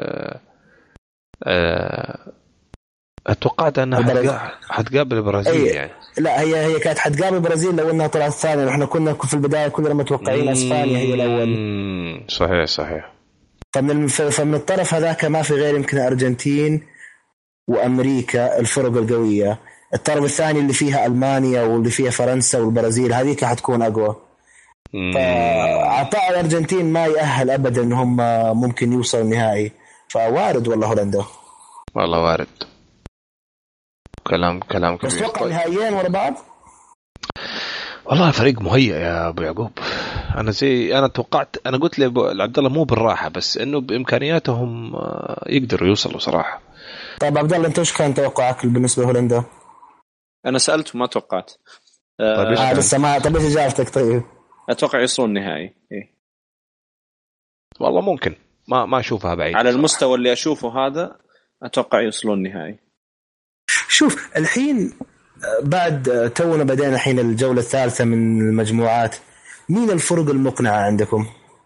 أتوقعت أنها حتقابل البرازيل يعني. لا هي هي كانت حتقابل البرازيل لو أنها طلعت الثانية. نحن كنا في البداية كلنا متوقعين أسبانيا هي الأول. صحيح صحيح. فمن فمن الطرف هذاك ما في غير يمكن أرجنتين وأمريكا الفرق القوية. الطرف الثاني اللي فيها ألمانيا واللي فيها فرنسا والبرازيل هذيك حتكون أقوى. فعطاء الأرجنتين ما يأهل أبدا إن هم ممكن يوصلوا النهائي فوارد والله هولندا. والله وارد. كلام كلام كبير. بس توقع نهائيين ورا بعض. والله الفريق مهيئ يا أبو يعقوب. أنا زي أنا توقعت أنا قلت لعبد الله مو بالراحة بس إنه بإمكانياتهم يقدروا يوصلوا صراحة. طيب عبد الله أنت إيش كان توقعك بالنسبة لهولندا؟ أنا سألت وما توقعت. طيب آه لسه ما طب إيش إجابتك؟ طيب أتوقع يوصلون النهائي. إيه والله ممكن ما ما أشوفها بعيد على المستوى اللي أشوفه هذا. أتوقع يوصلون النهائي. شوف الحين بعد تونا بدينا الحين الجولة الثالثة من المجموعات مين الفرق المقنعة عندكم؟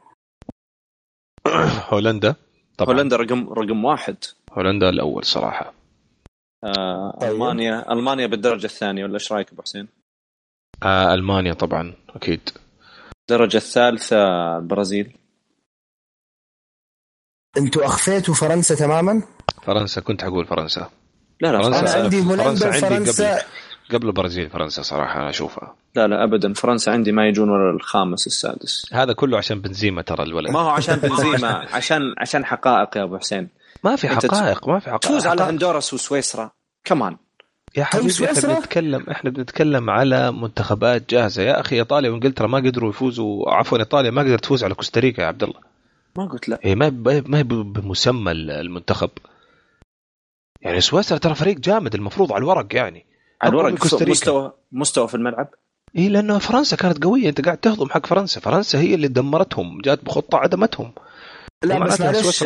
هولندا طبعا. هولندا رقم رقم واحد. هولندا الأول صراحة. آه طيب. ألمانيا ألمانيا بالدرجة الثانية ولا إيش رأيك أبو حسين؟ آه ألمانيا طبعا أكيد. الدرجة الثالثة البرازيل. انتوا اخفيتوا فرنسا تماما. فرنسا كنت حقول فرنسا. لا لا فرنسا انا عندي هولندا وفرنسا قبل قبل البرازيل. فرنسا صراحه انا اشوفها. لا لا ابدا، فرنسا عندي ما يجون ولا الخامس السادس. هذا كله عشان بنزيما ترى الولد. ما هو عشان بنزيما عشان عشان حقائق يا ابو حسين. ما في حقائق ما في حقائق. تفوز على هندوراس وسويسرا كمان يا حبيبي. احنا بنتكلم احنا بنتكلم على منتخبات جاهزه يا اخي. ايطاليا وانجلترا ما قدروا يفوزوا، عفوا ايطاليا ما قدرت تفوز على كوستاريكا يا عبد الله. ما قلت لا، هي ما ما هي بمسمى المنتخب يعني. سويسرا ترى فريق جامد المفروض على الورق يعني، على الورق مستوى مستوى في الملعب. إيه لأنه فرنسا كانت قوية. أنت قاعد تهضم حق فرنسا. فرنسا هي اللي دمرتهم، جات بخطة عدمتهم. لا بس معلش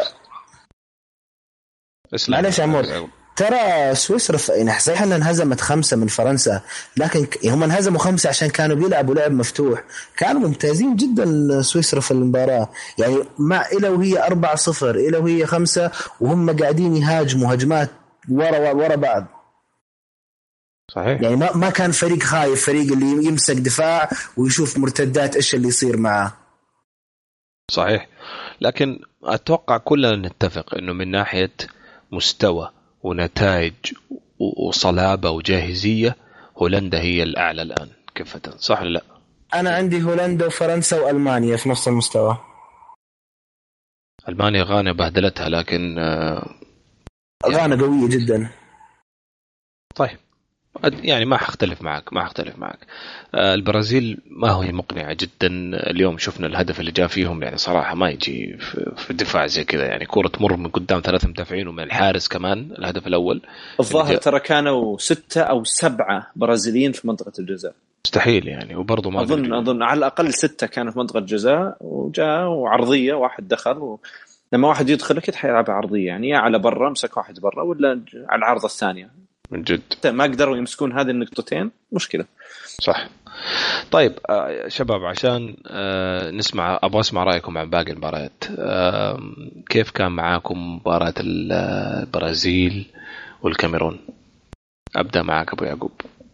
معلش عمور، ترى سويسرا يعني صحيح أنها انهزمت خمسة من فرنسا، لكن هم انهزموا خمسة عشان كانوا بيلعبوا لعب مفتوح. كانوا ممتازين جدا سويسرا في المباراة يعني، ما إلا وهي أربعة صفر إلا وهي خمسة وهم قاعدين يهاجموا هجمات ورا ورا بعض. صحيح يعني ما ما كان فريق خايف، فريق اللي يمسك دفاع ويشوف مرتدات إيش اللي يصير معه. صحيح، لكن أتوقع كلنا نتفق إنه من ناحية مستوى ونتائج وصلابة وجاهزية هولندا هي الأعلى الآن كفة، صح ولا لا؟ أنا عندي هولندا وفرنسا وألمانيا في نفس المستوى. ألمانيا غانا بهدلتها، لكن غانا قوية جدا. طيب يعني ما حختلف معك ما حختلف معك البرازيل ما هي مقنعة جدا اليوم. شفنا الهدف اللي جاء فيهم يعني صراحة ما يجي في الدفاع زي كذا يعني. كرة تمر من قدام ثلاثة مدافعين ومن الحارس كمان. الهدف الأول الظاهر ترى كانوا ستة أو سبعة برازيليين في منطقة الجزاء. مستحيل يعني. وبرضه ما أظن قدروا. أظن على الأقل ستة كانوا في منطقة الجزاء وجاء وعرضية واحد دخل و... لما واحد يدخل أكيد حيلعب عرضية يعني، يا على برا مسك واحد برا ولا على العارضة الثانية. من جد ما قدروا يمسكون هذه النقطتين، مشكلة. صح. طيب آه شباب، عشان آه نسمع أبغى أسمع رأيكم عن باقي المباريات. آه كيف كان معاكم مباراة البرازيل والكاميرون؟ أبدأ معك أبو يعقوب.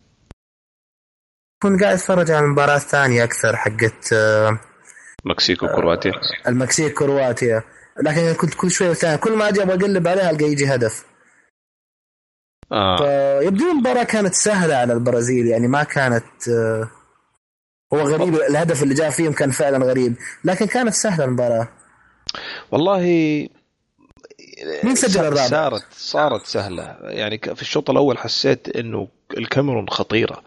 كنت قاعد أتفرج على المباراة الثانية أكثر حقت آه مكسيك وكرواتيا. آه المكسيك كرواتيا، لكن كنت كل شوية ثاني كل ما أجي أبغى أقلب عليها ألقى يجي هدف. آه. يبدو المباراة كانت سهلة على البرازيل يعني، ما كانت آه هو غريب الهدف اللي جاء فيهم كان فعلا غريب، لكن كانت سهلة المباراة والله. مين سجل الرابع؟ صارت صارت سهلة يعني. في الشوط الأول حسيت إنه الكاميرون خطيرة.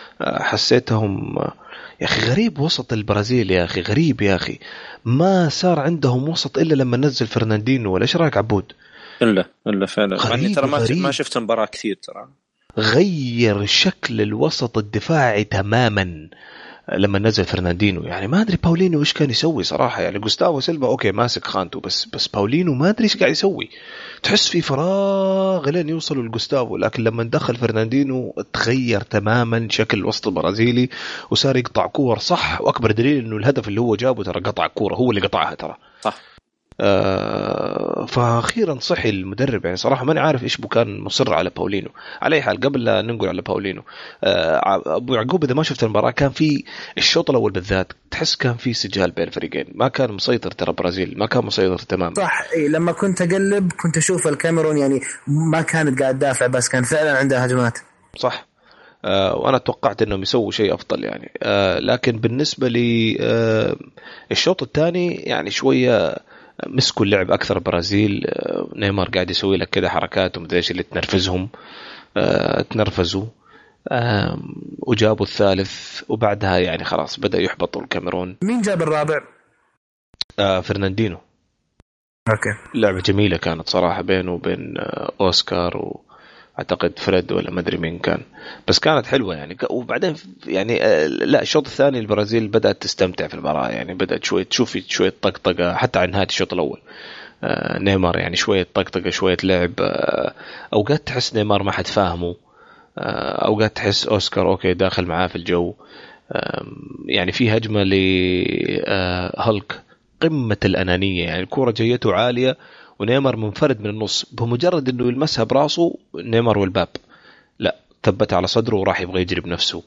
حسيتهم يا أخي غريب وسط البرازيل يا أخي، غريب يا أخي. ما صار عندهم وسط إلا لما نزل فرناندينو. ولا إيش رأيك عبود؟ إلا إلا فعلا غريب ترى ما غريب. ما شفت المباراة كثير ترى. غير شكل الوسط الدفاعي تماما لما نزل فرناندينو. يعني ما أدري باولينو إيش كان يسوي صراحة. يعني جوستافو سيلفا أوكي ماسك خانته، بس بس باولينو ما أدري إيش قاعد يسوي. تحس في فراغ لين يوصلوا لجوستافو، لكن لما دخل فرناندينو تغير تماما شكل الوسط البرازيلي وصار يقطع كور صح. وأكبر دليل إنه الهدف اللي هو جابه ترى قطع كورة، هو اللي قطعها ترى صح. آه فأخيرا صحي المدرب يعني صراحة. ماني عارف إيش بو كان مصر على باولينو. على أي حال قبل لا ننقل على باولينو، آه أبو يعقوب إذا ما شفت المباراة كان في الشوط الأول بالذات تحس كان في سجال بين الفريقين. ما كان مسيطر ترى برازيل، ما كان مسيطر تمام. صح. إيه لما كنت أقلب كنت أشوف الكاميرون يعني ما كانت قاعد دافع، بس كان فعلا عندها هجمات. صح. آه وأنا توقعت إنهم يسووا شيء أفضل يعني. آه لكن بالنسبة لي آه الشوط الثاني يعني شوية مسكوا اللعب أكثر برازيل. نيمار قاعد يسوي لك كده حركات ومدري إيش اللي تنرفزهم. أه تنرفزوا أه وجابوا الثالث، وبعدها يعني خلاص بدأ يحبطوا الكاميرون. مين جاب الرابع؟ أه فرناندينو. أوكي. لعبة جميلة كانت صراحة بينه وبين أه أوسكار وأعتقد فريد ولا ما أدري مين كان، بس كانت حلوة يعني. وبعدين يعني أه لا الشوط الثاني البرازيل بدأت تستمتع في المباراة يعني. بدأت شوية تشوفي شوية طقطقة حتى عن نهاية الشوط الأول. آه نيمار يعني شوية طقطقة شوية لعب. آه أوقات تحس نيمار ما حد فاهمه. آه أوقات تحس أوسكار أوكي داخل معاه في الجو. آه يعني في هجمة لهالك قمة الأنانية يعني. الكرة جيته عالية ونيمار منفرد من النص، بمجرد أنه يلمسها براسه نيمار والباب لا ثبت على صدره وراح يبغى يجري بنفسه.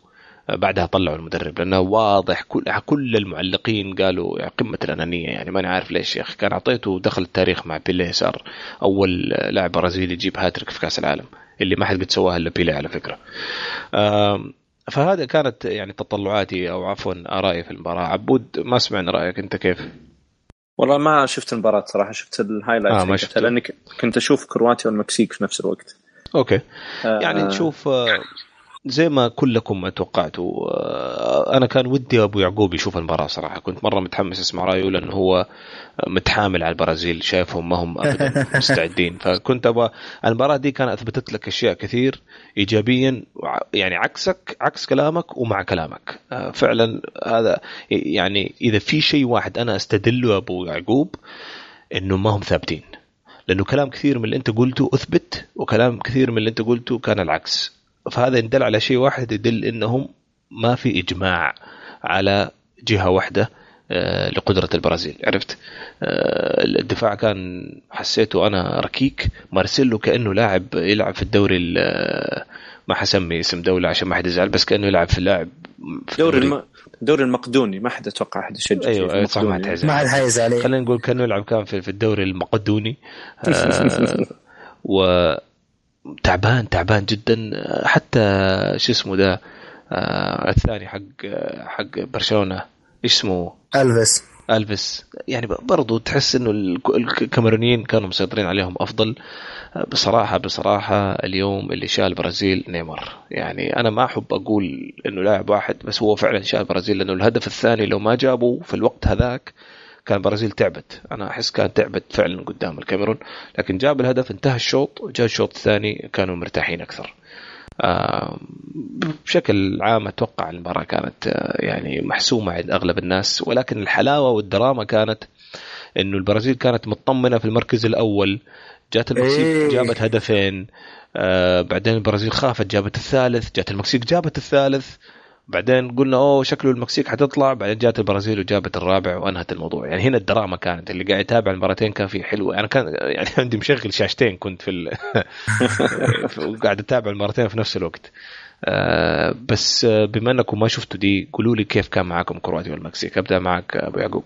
بعدها طلعوا المدرب، لأنه واضح كل كل المعلقين قالوا يعني قمة الأنانية. يعني ما نعرف ليش يا أخي، كان أعطيته دخل التاريخ مع بيليه، صار أول لاعب برازيلي يجيب هاتريك في كأس العالم، اللي ما حد قد سواها إلا بيليه على فكرة. فهذا كانت يعني تطلعاتي أو عفوا آرائي في المباراة. عبود ما سمعنا رأيك أنت كيف؟ والله ما شفت المباراة صراحة، شفت الهايلايت آه ما شفت، لأني كنت أشوف كرواتيا والمكسيك في نفس الوقت. أوكي. آه يعني نشوف زي ما كلكم ما توقعتوا. أنا كان ودي أبو يعقوب يشوف المباراة صراحة، كنت مرة متحمس أسمع رأيه، لأنه هو متحامل على البرازيل، شايفهم ما هم أبدا مستعدين. فكنت أبغى المباراة دي كان أثبتت لك أشياء كثير إيجابيا، يعني عكسك عكس كلامك ومع كلامك فعلا. هذا يعني إذا في شيء واحد أنا أستدله أبو يعقوب إنه ما هم ثابتين، لأنه كلام كثير من اللي أنت قلته أثبت، وكلام كثير من اللي أنت قلته كان العكس. فهذا يدل على شيء واحد، يدل إنهم ما في إجماع على جهة واحدة لقدرة البرازيل. عرفت؟ الدفاع كان حسيته أنا ركيك. مارسيلو كأنه لاعب يلعب في الدوري، ما حسمي اسم دولة عشان ما حد يزعل، بس كأنه يلعب في اللاعب في دوري الم... دوري المقدوني. ما حد أتوقع أحد يشجع. أيوة صح، ما حد ما حد حيز عليه. خلينا نقول كأنه يلعب كان في في الدوري المقدوني. آه و تعبان تعبان جدا. حتى شو اسمه ده آه الثاني حق حق برشلونة، ايش اسمه؟ ألفيس. ألفيس يعني برضو تحس انه الكاميرونيين كانوا مسيطرين عليهم افضل. بصراحة بصراحة اليوم اللي شال البرازيل نيمار. يعني انا ما احب اقول انه لاعب واحد، بس هو فعلا شال البرازيل، لانه الهدف الثاني لو ما جابه في الوقت هذاك كان البرازيل تعبت. أنا أحس كان تعبت فعلا قدام الكاميرون، لكن جاب الهدف، انتهى الشوط، وجاء الشوط الثاني كانوا مرتاحين أكثر. بشكل عام أتوقع المباراة كانت يعني محسومة عند أغلب الناس، ولكن الحلاوة والدراما كانت إنه البرازيل كانت مطمنة في المركز الأول، جات المكسيك جابت هدفين، بعدين البرازيل خافت جابت الثالث، جات المكسيك جابت الثالث، بعدين قلنا اوه شكله المكسيك حتطلع، بعدين جات البرازيل وجابت الرابع وانهت الموضوع. يعني هنا الدراما كانت، اللي قاعد يتابع المباراتين كان فيه حلو. انا كان يعني عندي مشغل شاشتين، كنت في ال... قاعد اتابع المباراتين في نفس الوقت. آه بس بما انكم ما شفتوا دي، قولوا لي كيف كان معاكم كرواتيا والمكسيك. ابدا معك ابو يعقوب.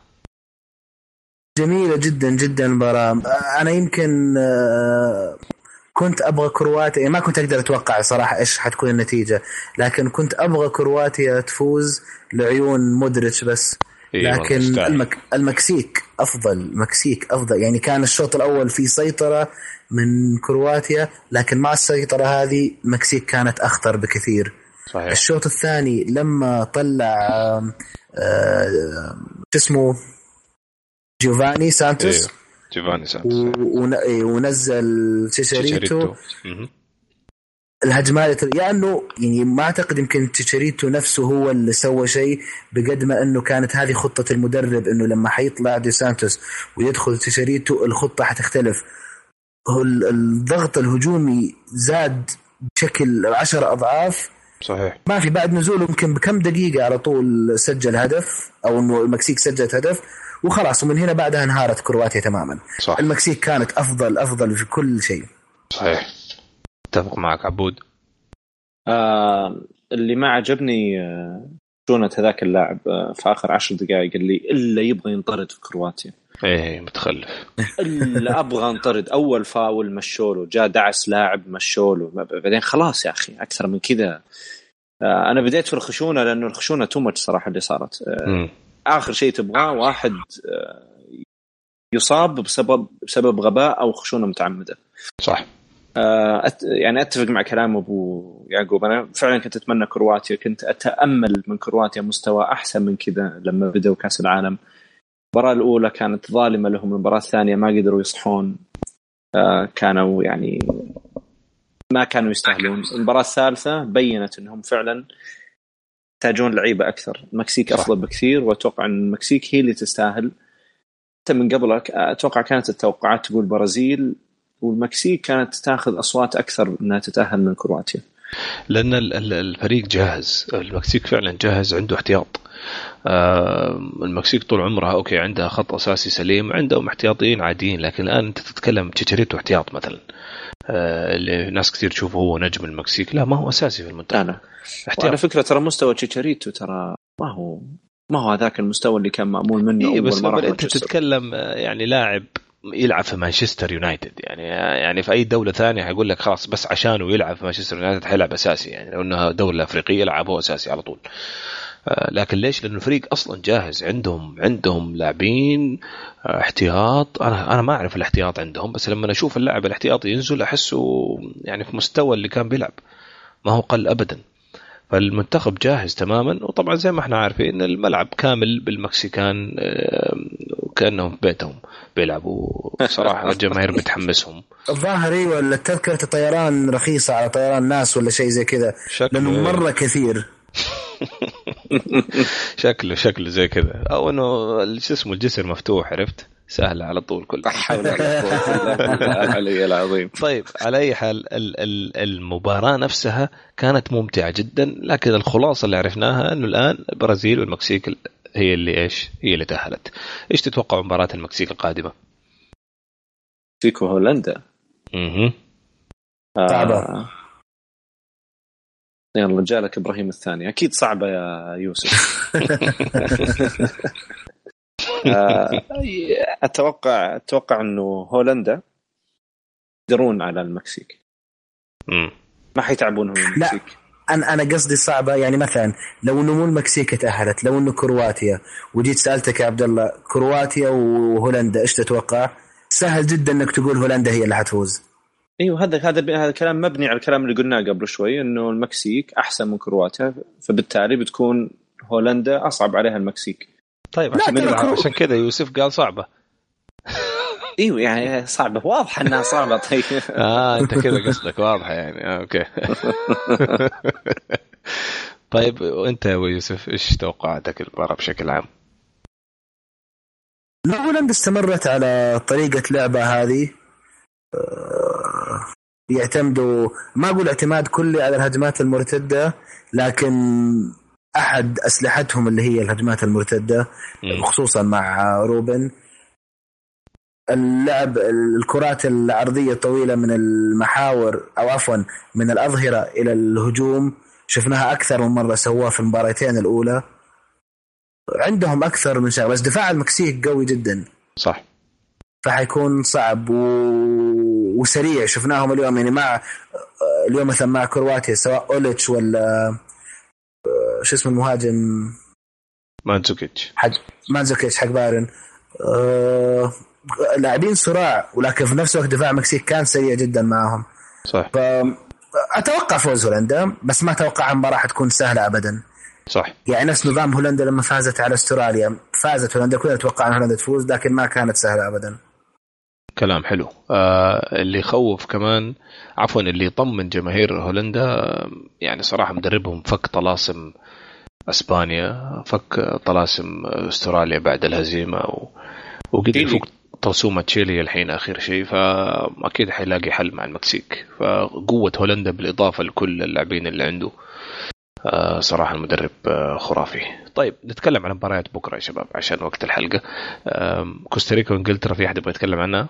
جميله جدا جدا المباراه. انا يمكن كنت أبغى كرواتيا، ما كنت أقدر أتوقع صراحة إيش حتكون النتيجة، لكن كنت أبغى كرواتيا تفوز لعيون مودريتش بس. لكن المك... المكسيك أفضل، المكسيك أفضل. يعني كان الشوط الأول في سيطرة من كرواتيا، لكن مع السيطرة هذه المكسيك كانت أخطر بكثير. صحيح. الشوط الثاني لما طلع شو اسمه جوفاني سانتوس. إيه. جوفاني سانتوس ونزل تشيشاريتو. الهجمات لأنه يعني ما أعتقد يمكن تشيشاريتو نفسه هو اللي سوى شيء، بقد ما أنه كانت هذه خطة المدرب، أنه لما حيطلع دي سانتوس ويدخل تشيشاريتو الخطة حتختلف. الضغط الهجومي زاد بشكل عشر أضعاف. صحيح. ما في بعد نزوله يمكن بكم دقيقة على طول سجل هدف، أو أنه المكسيك سجلت هدف وخلاص، ومن هنا بعدها انهارت كرواتيا تماما. صح. المكسيك كانت أفضل أفضل في كل شيء. صحيح. اتفق معك عبود. آه اللي ما عجبني آه شونة هذاك اللاعب آه في آخر عشر دقائق اللي إلا يبغى ينطرد في كرواتيا. ايه متخلف. إلا أبغى انطرد. أول فاول مشوله، جاء دعس لاعب مشوله، بعدين خلاص يا أخي أكثر من كذا. آه أنا بديت في الخشونة، لأنه الخشونة تومت صراحة اللي صارت. آه آخر شيء تبغاه واحد يصاب بسبب بسبب غباء أو خشونة متعمدة. صح. أت يعني أتفق مع كلام أبو يعقوب. أنا فعلا كنت أتمنى كرواتيا، كنت أتأمل من كرواتيا مستوى أحسن من كذا لما بدأوا كأس العالم. المباراة الأولى كانت ظالمة لهم، المباراة الثانية ما قدروا يصحون، كانوا يعني ما كانوا يستاهلون. المباراة الثالثة بيّنت أنهم فعلا يحتاجون لعيبة أكثر. المكسيك أفضل بكثير، وأتوقع أن المكسيك هي اللي تستاهل. حتى من قبلك أتوقع كانت التوقعات تقول برازيل، والمكسيك كانت تأخذ أصوات أكثر أنها تتأهل من كرواتيا، لأن الفريق جاهز. المكسيك فعلا جاهز، عنده احتياط. المكسيك طول عمرها أوكي عندها خط أساسي سليم، عندهم احتياطيين عاديين، لكن الآن أنت تتكلم تشيشاريتو احتياط مثلا، اللي ناس كثير تشوفه هو نجم المكسيك، لا ما هو أساسي في المنتخب. أنا على فكرة ترى مستوى تشيتشاريتو ترى ما هو ما هو هذاك المستوى اللي كان مأمول منه. إيه بس أنت تتكلم يعني لاعب يلعب في مانشستر يونايتد، يعني يعني في أي دولة ثانية هيقول لك خلاص بس عشانه يلعب في مانشستر يونايتد حيلعب أساسي، يعني لو أنها دولة أفريقية يلعب هو أساسي على طول. لكن ليش؟ لأنه الفريق أصلا جاهز، عندهم عندهم لاعبين احتياط. أنا أنا ما أعرف الاحتياط عندهم، بس لما أشوف اللاعب الاحتياطي ينزل أحسه يعني في مستوى اللي كان بيلعب، ما هو قل أبدا. فالمنتخب جاهز تماما. وطبعا زي ما احنا عارفين الملعب كامل بالمكسيكان وكأنهم في بيتهم بيلعبوا صراحة. الجماهير بتحمسهم. الظاهري ولا تذكرة الطيران رخيصة على طيران ناس ولا شيء زي كذا، لأنه مرة كثير. شكله شكله زي كذا، أو إنه شو اسمه الجسر مفتوح، عرفت؟ سهل على طول كل حول ولا قوة إلا بالله العظيم. طيب على أي حال المباراة نفسها كانت ممتعة جدا، لكن الخلاصة اللي عرفناها إنه الآن البرازيل والمكسيك هي اللي إيش هي اللي تأهلت. إيش تتوقع مباراة المكسيك القادمة؟ مكسيك وهولندا. اها صعبة. يلا جالك إبراهيم الثاني. أكيد صعبة يا يوسف. أتوقع أتوقع إنه هولندا يقدرون على المكسيك. مم. ما حيتعبونهم المكسيك. لا أنا أنا قصدي صعبة، يعني مثلا لو إنه مو المكسيك تأهلت، لو إنه كرواتيا، وجيت سألتك يا عبد الله كرواتيا وهولندا إيش تتوقع؟ سهل جدا إنك تقول هولندا هي اللي حتفوز. ايوه هذا هذا هذا الكلام مبني على الكلام اللي قلناه قبل شوي، انه المكسيك احسن من كرواتيا، فبالتالي بتكون هولندا اصعب عليها المكسيك. طيب عشان, عشان كذا يوسف قال صعبة. ايوه يعني صعبة، واضحة انها صعبة. طيب اه انت كذا قصدك واضحة يعني. آه اوكي. طيب وانت يا يوسف ايش توقعاتك المباراة بشكل عام؟ لو هولندا استمرت على طريقة لعبة هذه يعتمدوا، ما أقول اعتماد كلي على الهجمات المرتدة، لكن أحد أسلحتهم اللي هي الهجمات المرتدة خصوصا مع روبن، اللعب الكرات العرضية الطويلة من المحاور أو عفوا من الأظهرة إلى الهجوم، شفناها أكثر من مرة سووها في المباراتين الأولى. عندهم أكثر من شغله، بس دفاع المكسيك قوي جدا صح، فحيكون صعب و... وسريع. شفناهم اليوم يعني مع اليوم مثلا مع كرواتيا، سواء أوليتش ولا شو اسمه المهاجم مانزوكيتش حق مانزوكيتش حق بايرن، أه... لاعبين صراع، ولكن في نفس الوقت دفاع المكسيك كان سريع جدا معهم. صح. فأتوقع فوز هولندا، بس ما أتوقع المباراة حتكون سهلة أبدا. صح. يعني نفس نظام هولندا لما فازت على استراليا، فازت هولندا كلنا نتوقع أن هولندا تفوز، لكن ما كانت سهلة أبدا. كلام حلو. آه اللي يخوف كمان عفوا اللي يطمن جماهير هولندا، يعني صراحة مدربهم فك طلاسم اسبانيا، فك طلاسم استراليا بعد الهزيمة و... وقدر يفك طرسومة تشيلي الحين آخر شيء، فأكيد حيلاقي حل مع المكسيك. فقوة هولندا بالإضافة لكل اللاعبين اللي عنده، آه صراحة المدرب آه خرافي. طيب نتكلم عن مباريات بكرة يا شباب عشان وقت الحلقة. آه كوستاريكا وإنجلترا، في أحد يبغى يتكلم عنها؟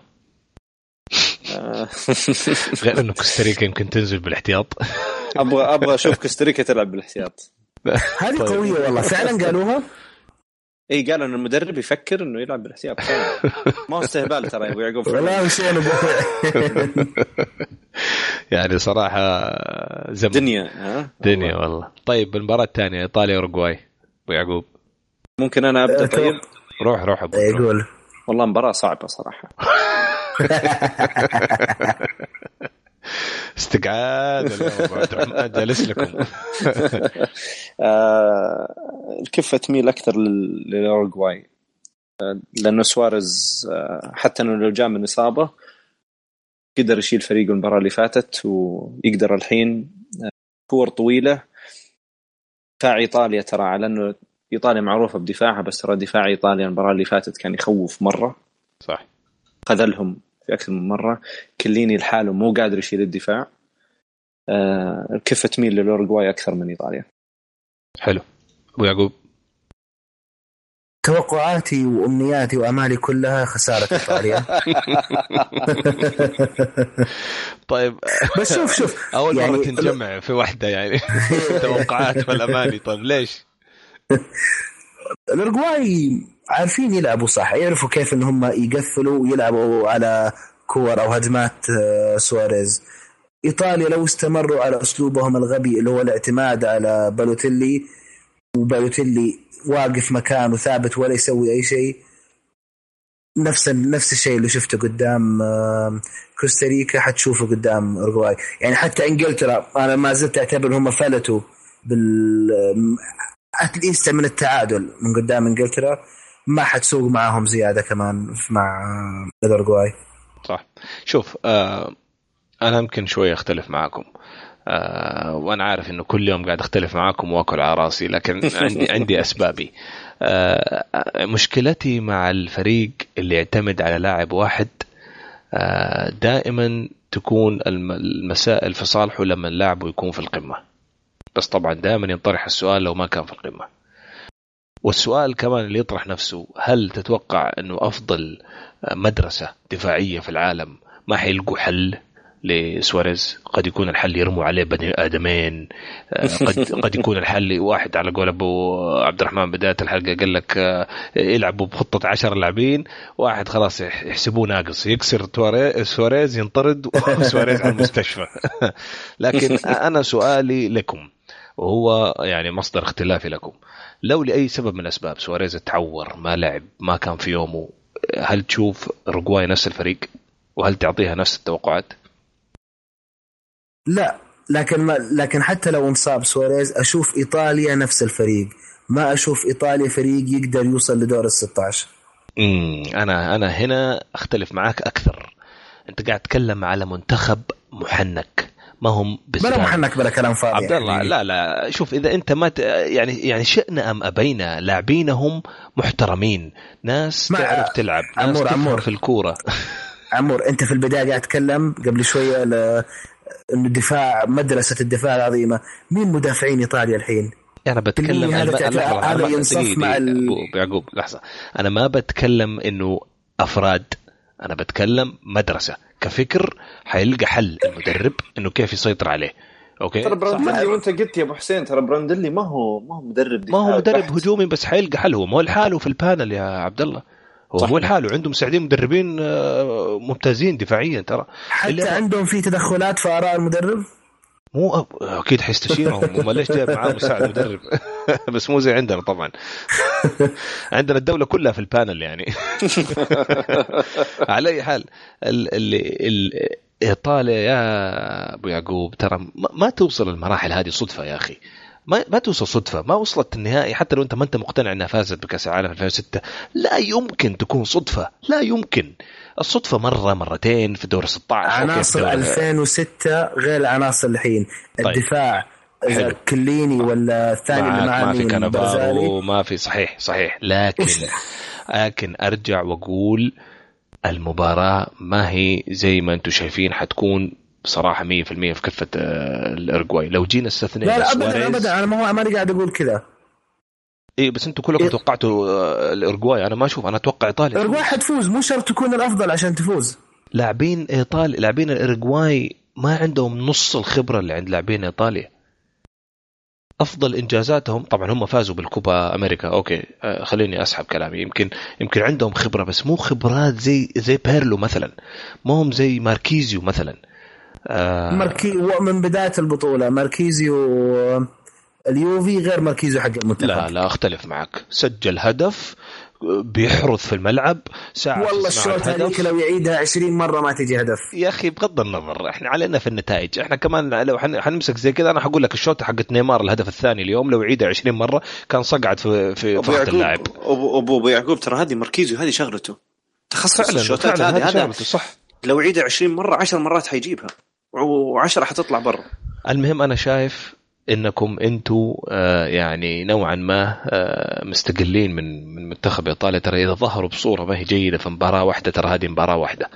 غير إنه كوستاريكا يمكن تنزل بالاحتياط. أبغى أبغى أشوف كوستاريكا تلعب بالاحتياط. هذه قوية والله، فعلا قالوها. اي قالوا ان المدرب يفكر انه يلعب بالاحتياط، ما هو استهبال ترى ابو يعقوب. والله شيء انا يعني صراحه زم دنيا ها دنيا والله. طيب المباراه الثانيه ايطاليا اوروغواي ابو يعقوب، ممكن انا ابدا؟ طيب روح روح ابو يقول. والله مباراه صعبه صراحه. استقعاد اليوم جالس لكم. الكفة تميل أكثر للأوروغواي، لأنه سواريز حتى أنه لو جاء من إصابة قدر يشيل فريقه المباراة اللي فاتت، ويقدر الحين كور طويلة. دفاع إيطاليا ترى، على أنه إيطاليا معروفة بدفاعها، بس ترى دفاع إيطاليا المباراة اللي فاتت كان يخوف مرة. صح، خذلهم في أكثر من مرة. كليني الحاله مو قادر يشيل الدفاع. آه كيف تميل للأوروغواي أكثر من إيطاليا. حلو أبو يعقوب. توقعاتي وأمنياتي وأمالي كلها خسارة إيطاليا. طيب بس شوف شوف أول يعني مرة تنجمع في واحدة يعني توقعات والأماني. طيب ليش؟ الأورجواي عارفين يلعبوا صح، يعرفوا كيف إن هم يقفلوا ويلعبوا على كور أو هجمات سواريز. إيطاليا لو استمروا على أسلوبهم الغبي اللي هو الاعتماد على بالوتيلي، وبالوتيلي واقف مكانه ثابت ولا يسوي أي شيء، نفس نفس الشيء اللي شفته قدام كوستاريكا حتشوفه قدام أورجواي. يعني حتى إنجلترا أنا ما زلت أعتبر هم فلتوا بال أتليست من التعادل من قدام إنجلترا، ما حتسوق معهم زيادة كمان مع الأورجواي. صح. شوف آه أنا يمكن شوية أختلف معكم، آه وأنا عارف إنه كل يوم قاعد أختلف معكم وأكل على راسي، لكن عندي عندي أسبابي. آه مشكلتي مع الفريق اللي يعتمد على لاعب واحد آه دائما تكون المسائل في صالحه لما اللاعب يكون في القمة. بس طبعا دائما ينطرح السؤال لو ما كان في القمة، والسؤال كمان اللي يطرح نفسه، هل تتوقع أنه أفضل مدرسة دفاعية في العالم ما حيلقوا حل لسواريز؟ قد يكون الحل يرموا عليه بني آدمين، قد قد يكون الحل واحد على قول أبو عبد الرحمن بداية الحلقة قال لك يلعبوا بخطة عشر لاعبين، واحد خلاص يحسبوه ناقص يكسر سواريز ينطرد وسواريز على المستشفى. لكن أنا سؤالي لكم وهو يعني مصدر اختلافي لكم، لو لأي سبب من الأسباب سواريز تعور ما لعب ما كان في يومه، هل تشوف أورجواي نفس الفريق وهل تعطيها نفس التوقعات؟ لا، لكن ما لكن حتى لو انصاب سواريز أشوف إيطاليا نفس الفريق، ما أشوف إيطاليا فريق يقدر يوصل لدور الستة عشر. امم أنا أنا هنا أختلف معك أكثر. أنت قاعد تتكلم على منتخب محنك، ما هم بلا محنك بلا كلام فاضي عبد الله. لا لا شوف، إذا أنت ما ت... يعني يعني شئنا أم أبينا لاعبينهم محترمين، ناس تعرف تلعب، ناس عمور تفهم عمور في الكورة. عمور أنت في البداية قاعد تتكلم قبل شوية ل... إنه الدفاع مدرسة الدفاع العظيمة. مين مدافعين إيطاليا الحين؟ أنا بتكلم هذا تعتبر هذا ينصف مع ال... يعقوب لحظة، أنا ما بتكلم إنه أفراد، أنا بتكلم مدرسة كفكر حيلقى حل المدرب إنه كيف يسيطر عليه. أوكي. ترى براندلي وأنت قلت يا أبو حسين ترى براندلي ما هو ما هو مدرب دفاع، ما هو مدرب هجومي، بس حيلقى حل. هو مو لحاله في البانل يا عبد الله، هو مو لحاله، عندهم مساعدين مدربين ممتازين دفاعيا ترى، حتى عندهم في تدخلات في آراء المدرب. مو أكيد حيستشيرهم، وما ليش جايب معاه مساعد مدرب بس مو زي عندنا طبعا. عندنا الدولة كلها في البانل يعني. على أي حال اللي إيطاليا يا أبو يعقوب ترى ما توصل المراحل هذه صدفة يا أخي، ما ما توصل صدفة، ما وصلت النهائي حتى لو أنت ما أنت مقتنع أنها فازت بكأس العالم ألفين وستة، لا يمكن تكون صدفة، لا يمكن. الصدفة مرة مرتين في دور ستة عشر. عناصر ألفين وستة غير عناصر الحين. طيب. الدفاع إذا كليني ولا الثاني اللي معاه ما في كانافارو ما في. صحيح صحيح، لكن لكن أرجع وأقول المباراة ما هي زي ما أنتم شايفين حتكون بصراحة مية في المية في كفة الأورجواي. لو جينا استثنين لا لا أبدا أبدا، أنا ما هو أماني قاعد أقول كذا. إيه بس أنتوا كلكم إيه؟ توقعتوا الأورجواي، أنا ما أشوف، أنا أتوقع إيطاليا. الأورجواي حتفوز، مو شرط تكون الأفضل عشان تفوز. لاعبين إيطاليا لاعبين الأورجواي ما عندهم نص الخبرة اللي عند لاعبين إيطاليا. أفضل إنجازاتهم طبعا هم فازوا بالكوبا أمريكا، أوكي آه خليني أسحب كلامي، يمكن يمكن عندهم خبرة بس مو خبرات زي زي بيرلو مثلا، ما هم زي ماركيزيو مثلا. آه ماركي من بداية البطولة ماركيزيو اليوفي غير ماركيزيو حق المنتخب. لا لا أختلف معك، سجل هدف بيحرث في الملعب ساعة. والله الشوط هذيك لو يعيدها عشرين مرة ما تجي هدف يا أخي. بغض النظر إحنا علينا في النتائج، إحنا كمان لو حنمسك زي كذا أنا حقول لك الشوط حق نيمار الهدف الثاني اليوم لو يعيدها عشرين مرة كان صقعد في في ضغط اللاعب. أبو أبو يعقوب ترى هذه مركزه هذه شغلته تخصص الشوطات هذه، هذا صح. لو يعيدها عشرين مرة عشر مرات حيجيبها وعشرة حتطلع برا. المهم أنا شايف إنكم أنتوا آه يعني نوعا ما آه مستقلين من من منتخب إيطاليا. ترى إذا ظهروا بصورة ما هي جيدة في مباراة واحدة ترى هذه مباراة واحدة،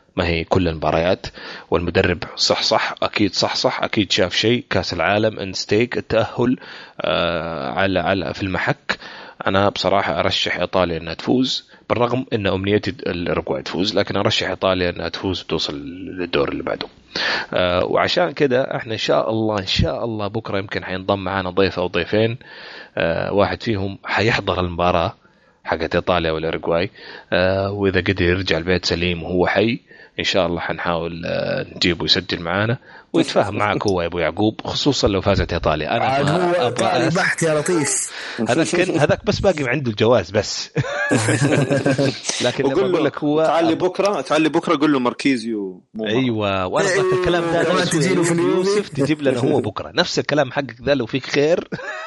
ما هي كل المباريات، والمدرب صح صح أكيد صح صح أكيد شاف شيء. كأس العالم انستيك التأهل آه على على في المحك. أنا بصراحة أرشح إيطاليا أنها تفوز، بالرغم أن أمنيتي الأوروغواي تفوز، لكن أرشح إيطاليا أنها تفوز وتوصل للدور اللي بعده. آه وعشان كده احنا إن شاء الله إن شاء الله بكرة يمكن حينضم معنا ضيف أو ضيفين، آه واحد فيهم حيحضر المباراة حقت إيطاليا والأوروغواي، آه وإذا قدر يرجع البيت سليم وهو حي إن شاء الله حنحاول آه نجيبه يسجل معنا ويتفاهم معك هو يا أبو يعقوب، خصوصا لو فازت إيطاليا. أنا هو إيطالي بحت يا لطيف. هذاك هذاك بس باقي عنده الجواز بس. لكن لما أقول لك هو تعالي بكرة تعالي بكرة قل له ماركيزيو. أيوة، وأنا أبغى الكلام ده تجي له في يوسف تجيب لنا هو بكرة نفس الكلام حقك ذا لو فيك خير.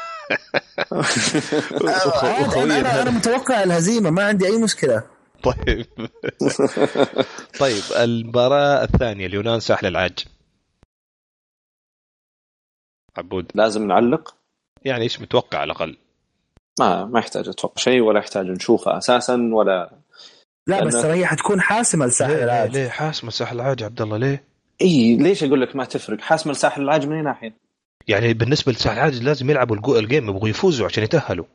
أنا أنا متوقع الهزيمة، ما عندي أي مشكلة. طيب. طيب المباراة الثانية اليونان ساحل العاج. عبود لازم نعلق يعني إيش متوقع على الأقل؟ ما ما يحتاج أتوقع شيء ولا يحتاج نشوفه أساسا ولا لا، بس هي حتكون حاسمة لساحل العاج. ليه حاسمة ساحل العاج عبد الله ليه؟ إيه ليش أقول لك ما تفرق؟ حاسمة لساحل العاج من أي ناحية؟ يعني بالنسبة لساحل العاج لازم يلعبوا الجيم، يبغوا يفوزوا عشان يتأهلوا.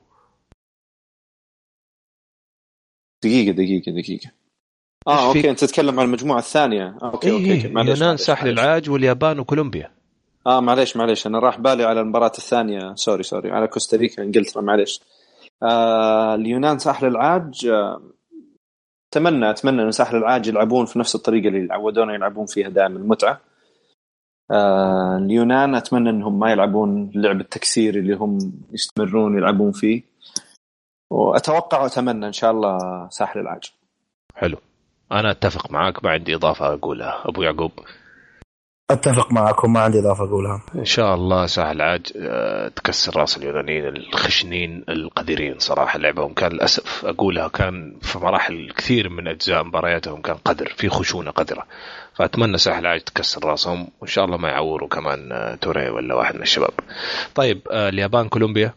دقيقة دقيقة دقيقة آه أوكي أنت تتكلم عن المجموعة الثانية. أوكي إيه أوكي معليش. يونان ساحل العاج واليابان وكولومبيا. آه معليش معليش أنا راح بالي على المباراة الثانية، سوري سوري على كوستاريكا إنجلترا، معليش. آه اليونان ساحل العاج، آه أتمنى أتمنى أن ساحل العاج يلعبون في نفس الطريقة اللي يعودون يلعبون فيها دائما، المتعة. آه اليونان أتمنى أنهم ما يلعبون اللعب التكسيري اللي هم يستمرون يلعبون فيه، وأتوقع وأتمنى إن شاء الله ساحل العاج. حلو، أنا أتفق معاك، ما عندي إضافة أقولها. أبو يعقوب أتفق معكم، ما عندي إضافة أقولها. إن شاء الله ساحل العاج تكسر راس اليونانيين الخشنين القديرين. صراحة لعبهم كان للأسف أقولها كان في مراحل كثير من أجزاء مبارياتهم كان قدر في خشونة قدرة، فأتمنى ساحل العاج تكسر راسهم وإن شاء الله ما يعوروا كمان توري ولا واحد من الشباب. طيب اليابان كولومبيا.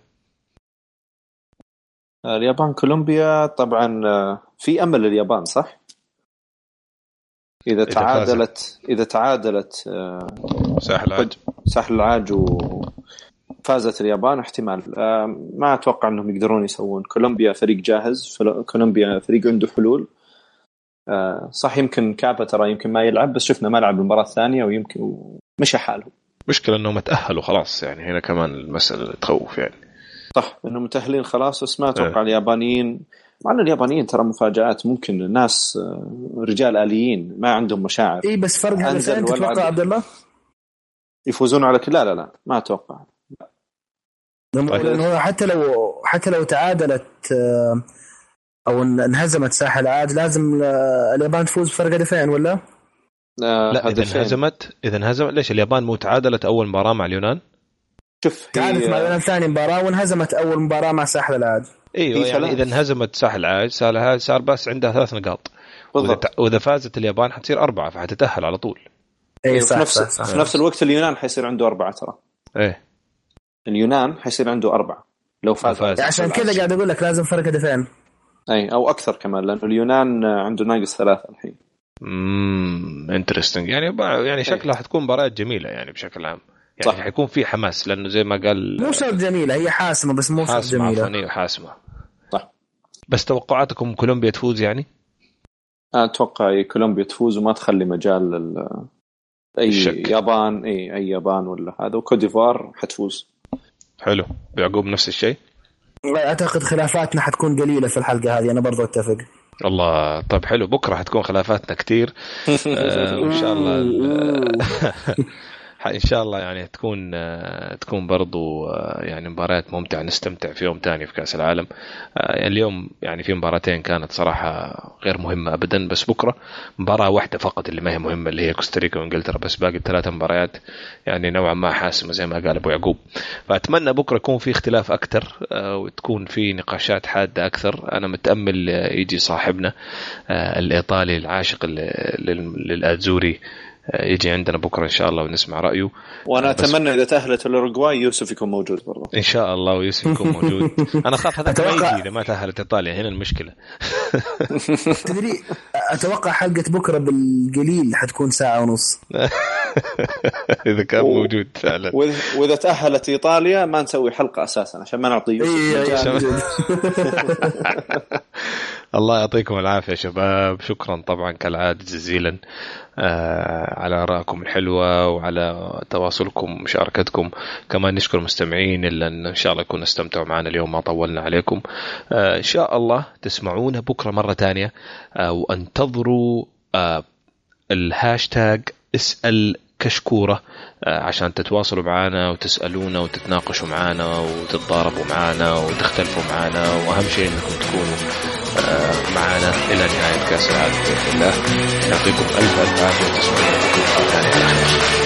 اليابان كولومبيا طبعا في أمل اليابان صح؟ إذا, إذا تعادلت فازت. إذا تعادلت ساحل العاج ساحل العاج وفازت اليابان احتمال. ما أتوقع أنهم يقدرون يسوون. كولومبيا فريق جاهز، كولومبيا فريق عنده حلول صح. يمكن كابا ترى يمكن ما يلعب، بس شفنا ما لعب المباراة الثانية ويمكن مشى حاله. مشكلة أنهم تأهلوا خلاص، يعني هنا كمان المسألة تخوف يعني. صح إنهم متأهلين خلاص، بس ما أتوقع أه. اليابانيين مع أن اليابانيين ترى مفاجآت، ممكن الناس رجال آليين ما عندهم مشاعر. إيه بس فرق هدفين تتوقع عبد الله يفوزون على كل؟ لا لا لا ما أتوقع. لأنه حتى لو حتى لو تعادلت أو انهزمت ساحل العاج لازم اليابان تفوز بفرق هدفين ولا؟ آه لا إذا انهزمت إذا انهزمت ليش اليابان مو تعادلت أول مباراة مع اليونان؟ شوف تعادلت مع اليونان ثاني مباراة وانهزمت أول مباراة مع ساحل العاج. ايوه يعني اذا انهزمت ساحل العاج صار صار بس عندها ثلاث نقاط، واذا فازت اليابان حتصير اربعه فحتتاهل على طول. اي صح, في نفس صح, صح في نفس الوقت اليونان حيصير عنده اربعه ترى. ايه اليونان حيصير عنده اربعه لو فاز, فاز. عشان كذا قاعد اقول لك لازم فرق هدفين اي او اكثر كمان، لانه اليونان عنده ناقص ثلاثه الحين. امم انترستينج يعني يعني شكلها حتكون مباريات جميله يعني بشكل عام، يعني صح. حيكون في حماس لانه زي ما قال مو شرط جميله، هي حاسمه بس مو شرط جميله. حاسمه حاسمه صح. بس توقعاتكم كولومبيا تفوز يعني؟ اتوقع كولومبيا تفوز وما تخلي مجال لل اي الشك. يابان اي اي يابان ولا هذا، وكوت ديفوار حتفوز. حلو. بيعقوب نفس الشيء؟ اعتقد خلافاتنا حتكون قليله في الحلقه هذه، انا برضو اتفق. الله طيب حلو، بكره حتكون خلافاتنا كتير آه وان شاء الله إن شاء الله يعني تكون تكون برضو يعني مباريات ممتعة نستمتع في يوم تاني في كأس العالم. يعني اليوم يعني في مباراتين كانت صراحة غير مهمة أبدا، بس بكرة مباراة واحدة فقط اللي ما هي مهمة اللي هي كوستاريكا وإنجلترا، بس باقي الثلاثة مباريات يعني نوعا ما حاسمة زي ما قال أبو يعقوب. فأتمنى بكرة يكون في اختلاف أكتر وتكون في نقاشات حادة أكثر. أنا متأمل يجي صاحبنا الإيطالي العاشق للأزوري يجي عندنا بكرة إن شاء الله ونسمع رأيه. وأنا أتمنى إذا تأهلت الأوروغواي يوسف يكون موجود برضه إن شاء الله، ويوسف يكون موجود. أنا خاف هذا ما يجي إذا ما تأهلت إيطاليا، هنا المشكلة. تدري أتوقع حلقة بكرة بالقليل حتكون ساعة ونص إذا كان و... موجود فعلا. وإذا تأهلت إيطاليا ما نسوي حلقة أساسا عشان ما نعطي يوسف. الله يعطيكم العافية شباب، شكرا طبعا كالعادة جزيلا آه على آرائكم الحلوة وعلى تواصلكم ومشاركتكم. كمان نشكر المستمعين اللي إن شاء الله يكونوا استمتعوا معنا اليوم، ما طولنا عليكم. آه إن شاء الله تسمعونا بكرة مرة تانية، آه وانتظروا آه الهاشتاج اسأل كشكورة عشان تتواصلوا معنا وتسألونا وتتناقشوا معنا وتتضاربوا معنا وتختلفوا معنا، وأهم شيء أنكم تكونوا معنا إلى نهاية كأس العالم بإذن الله. يعطيكم ألف ألف عافية وتسمعوا بكم ثاني على خير.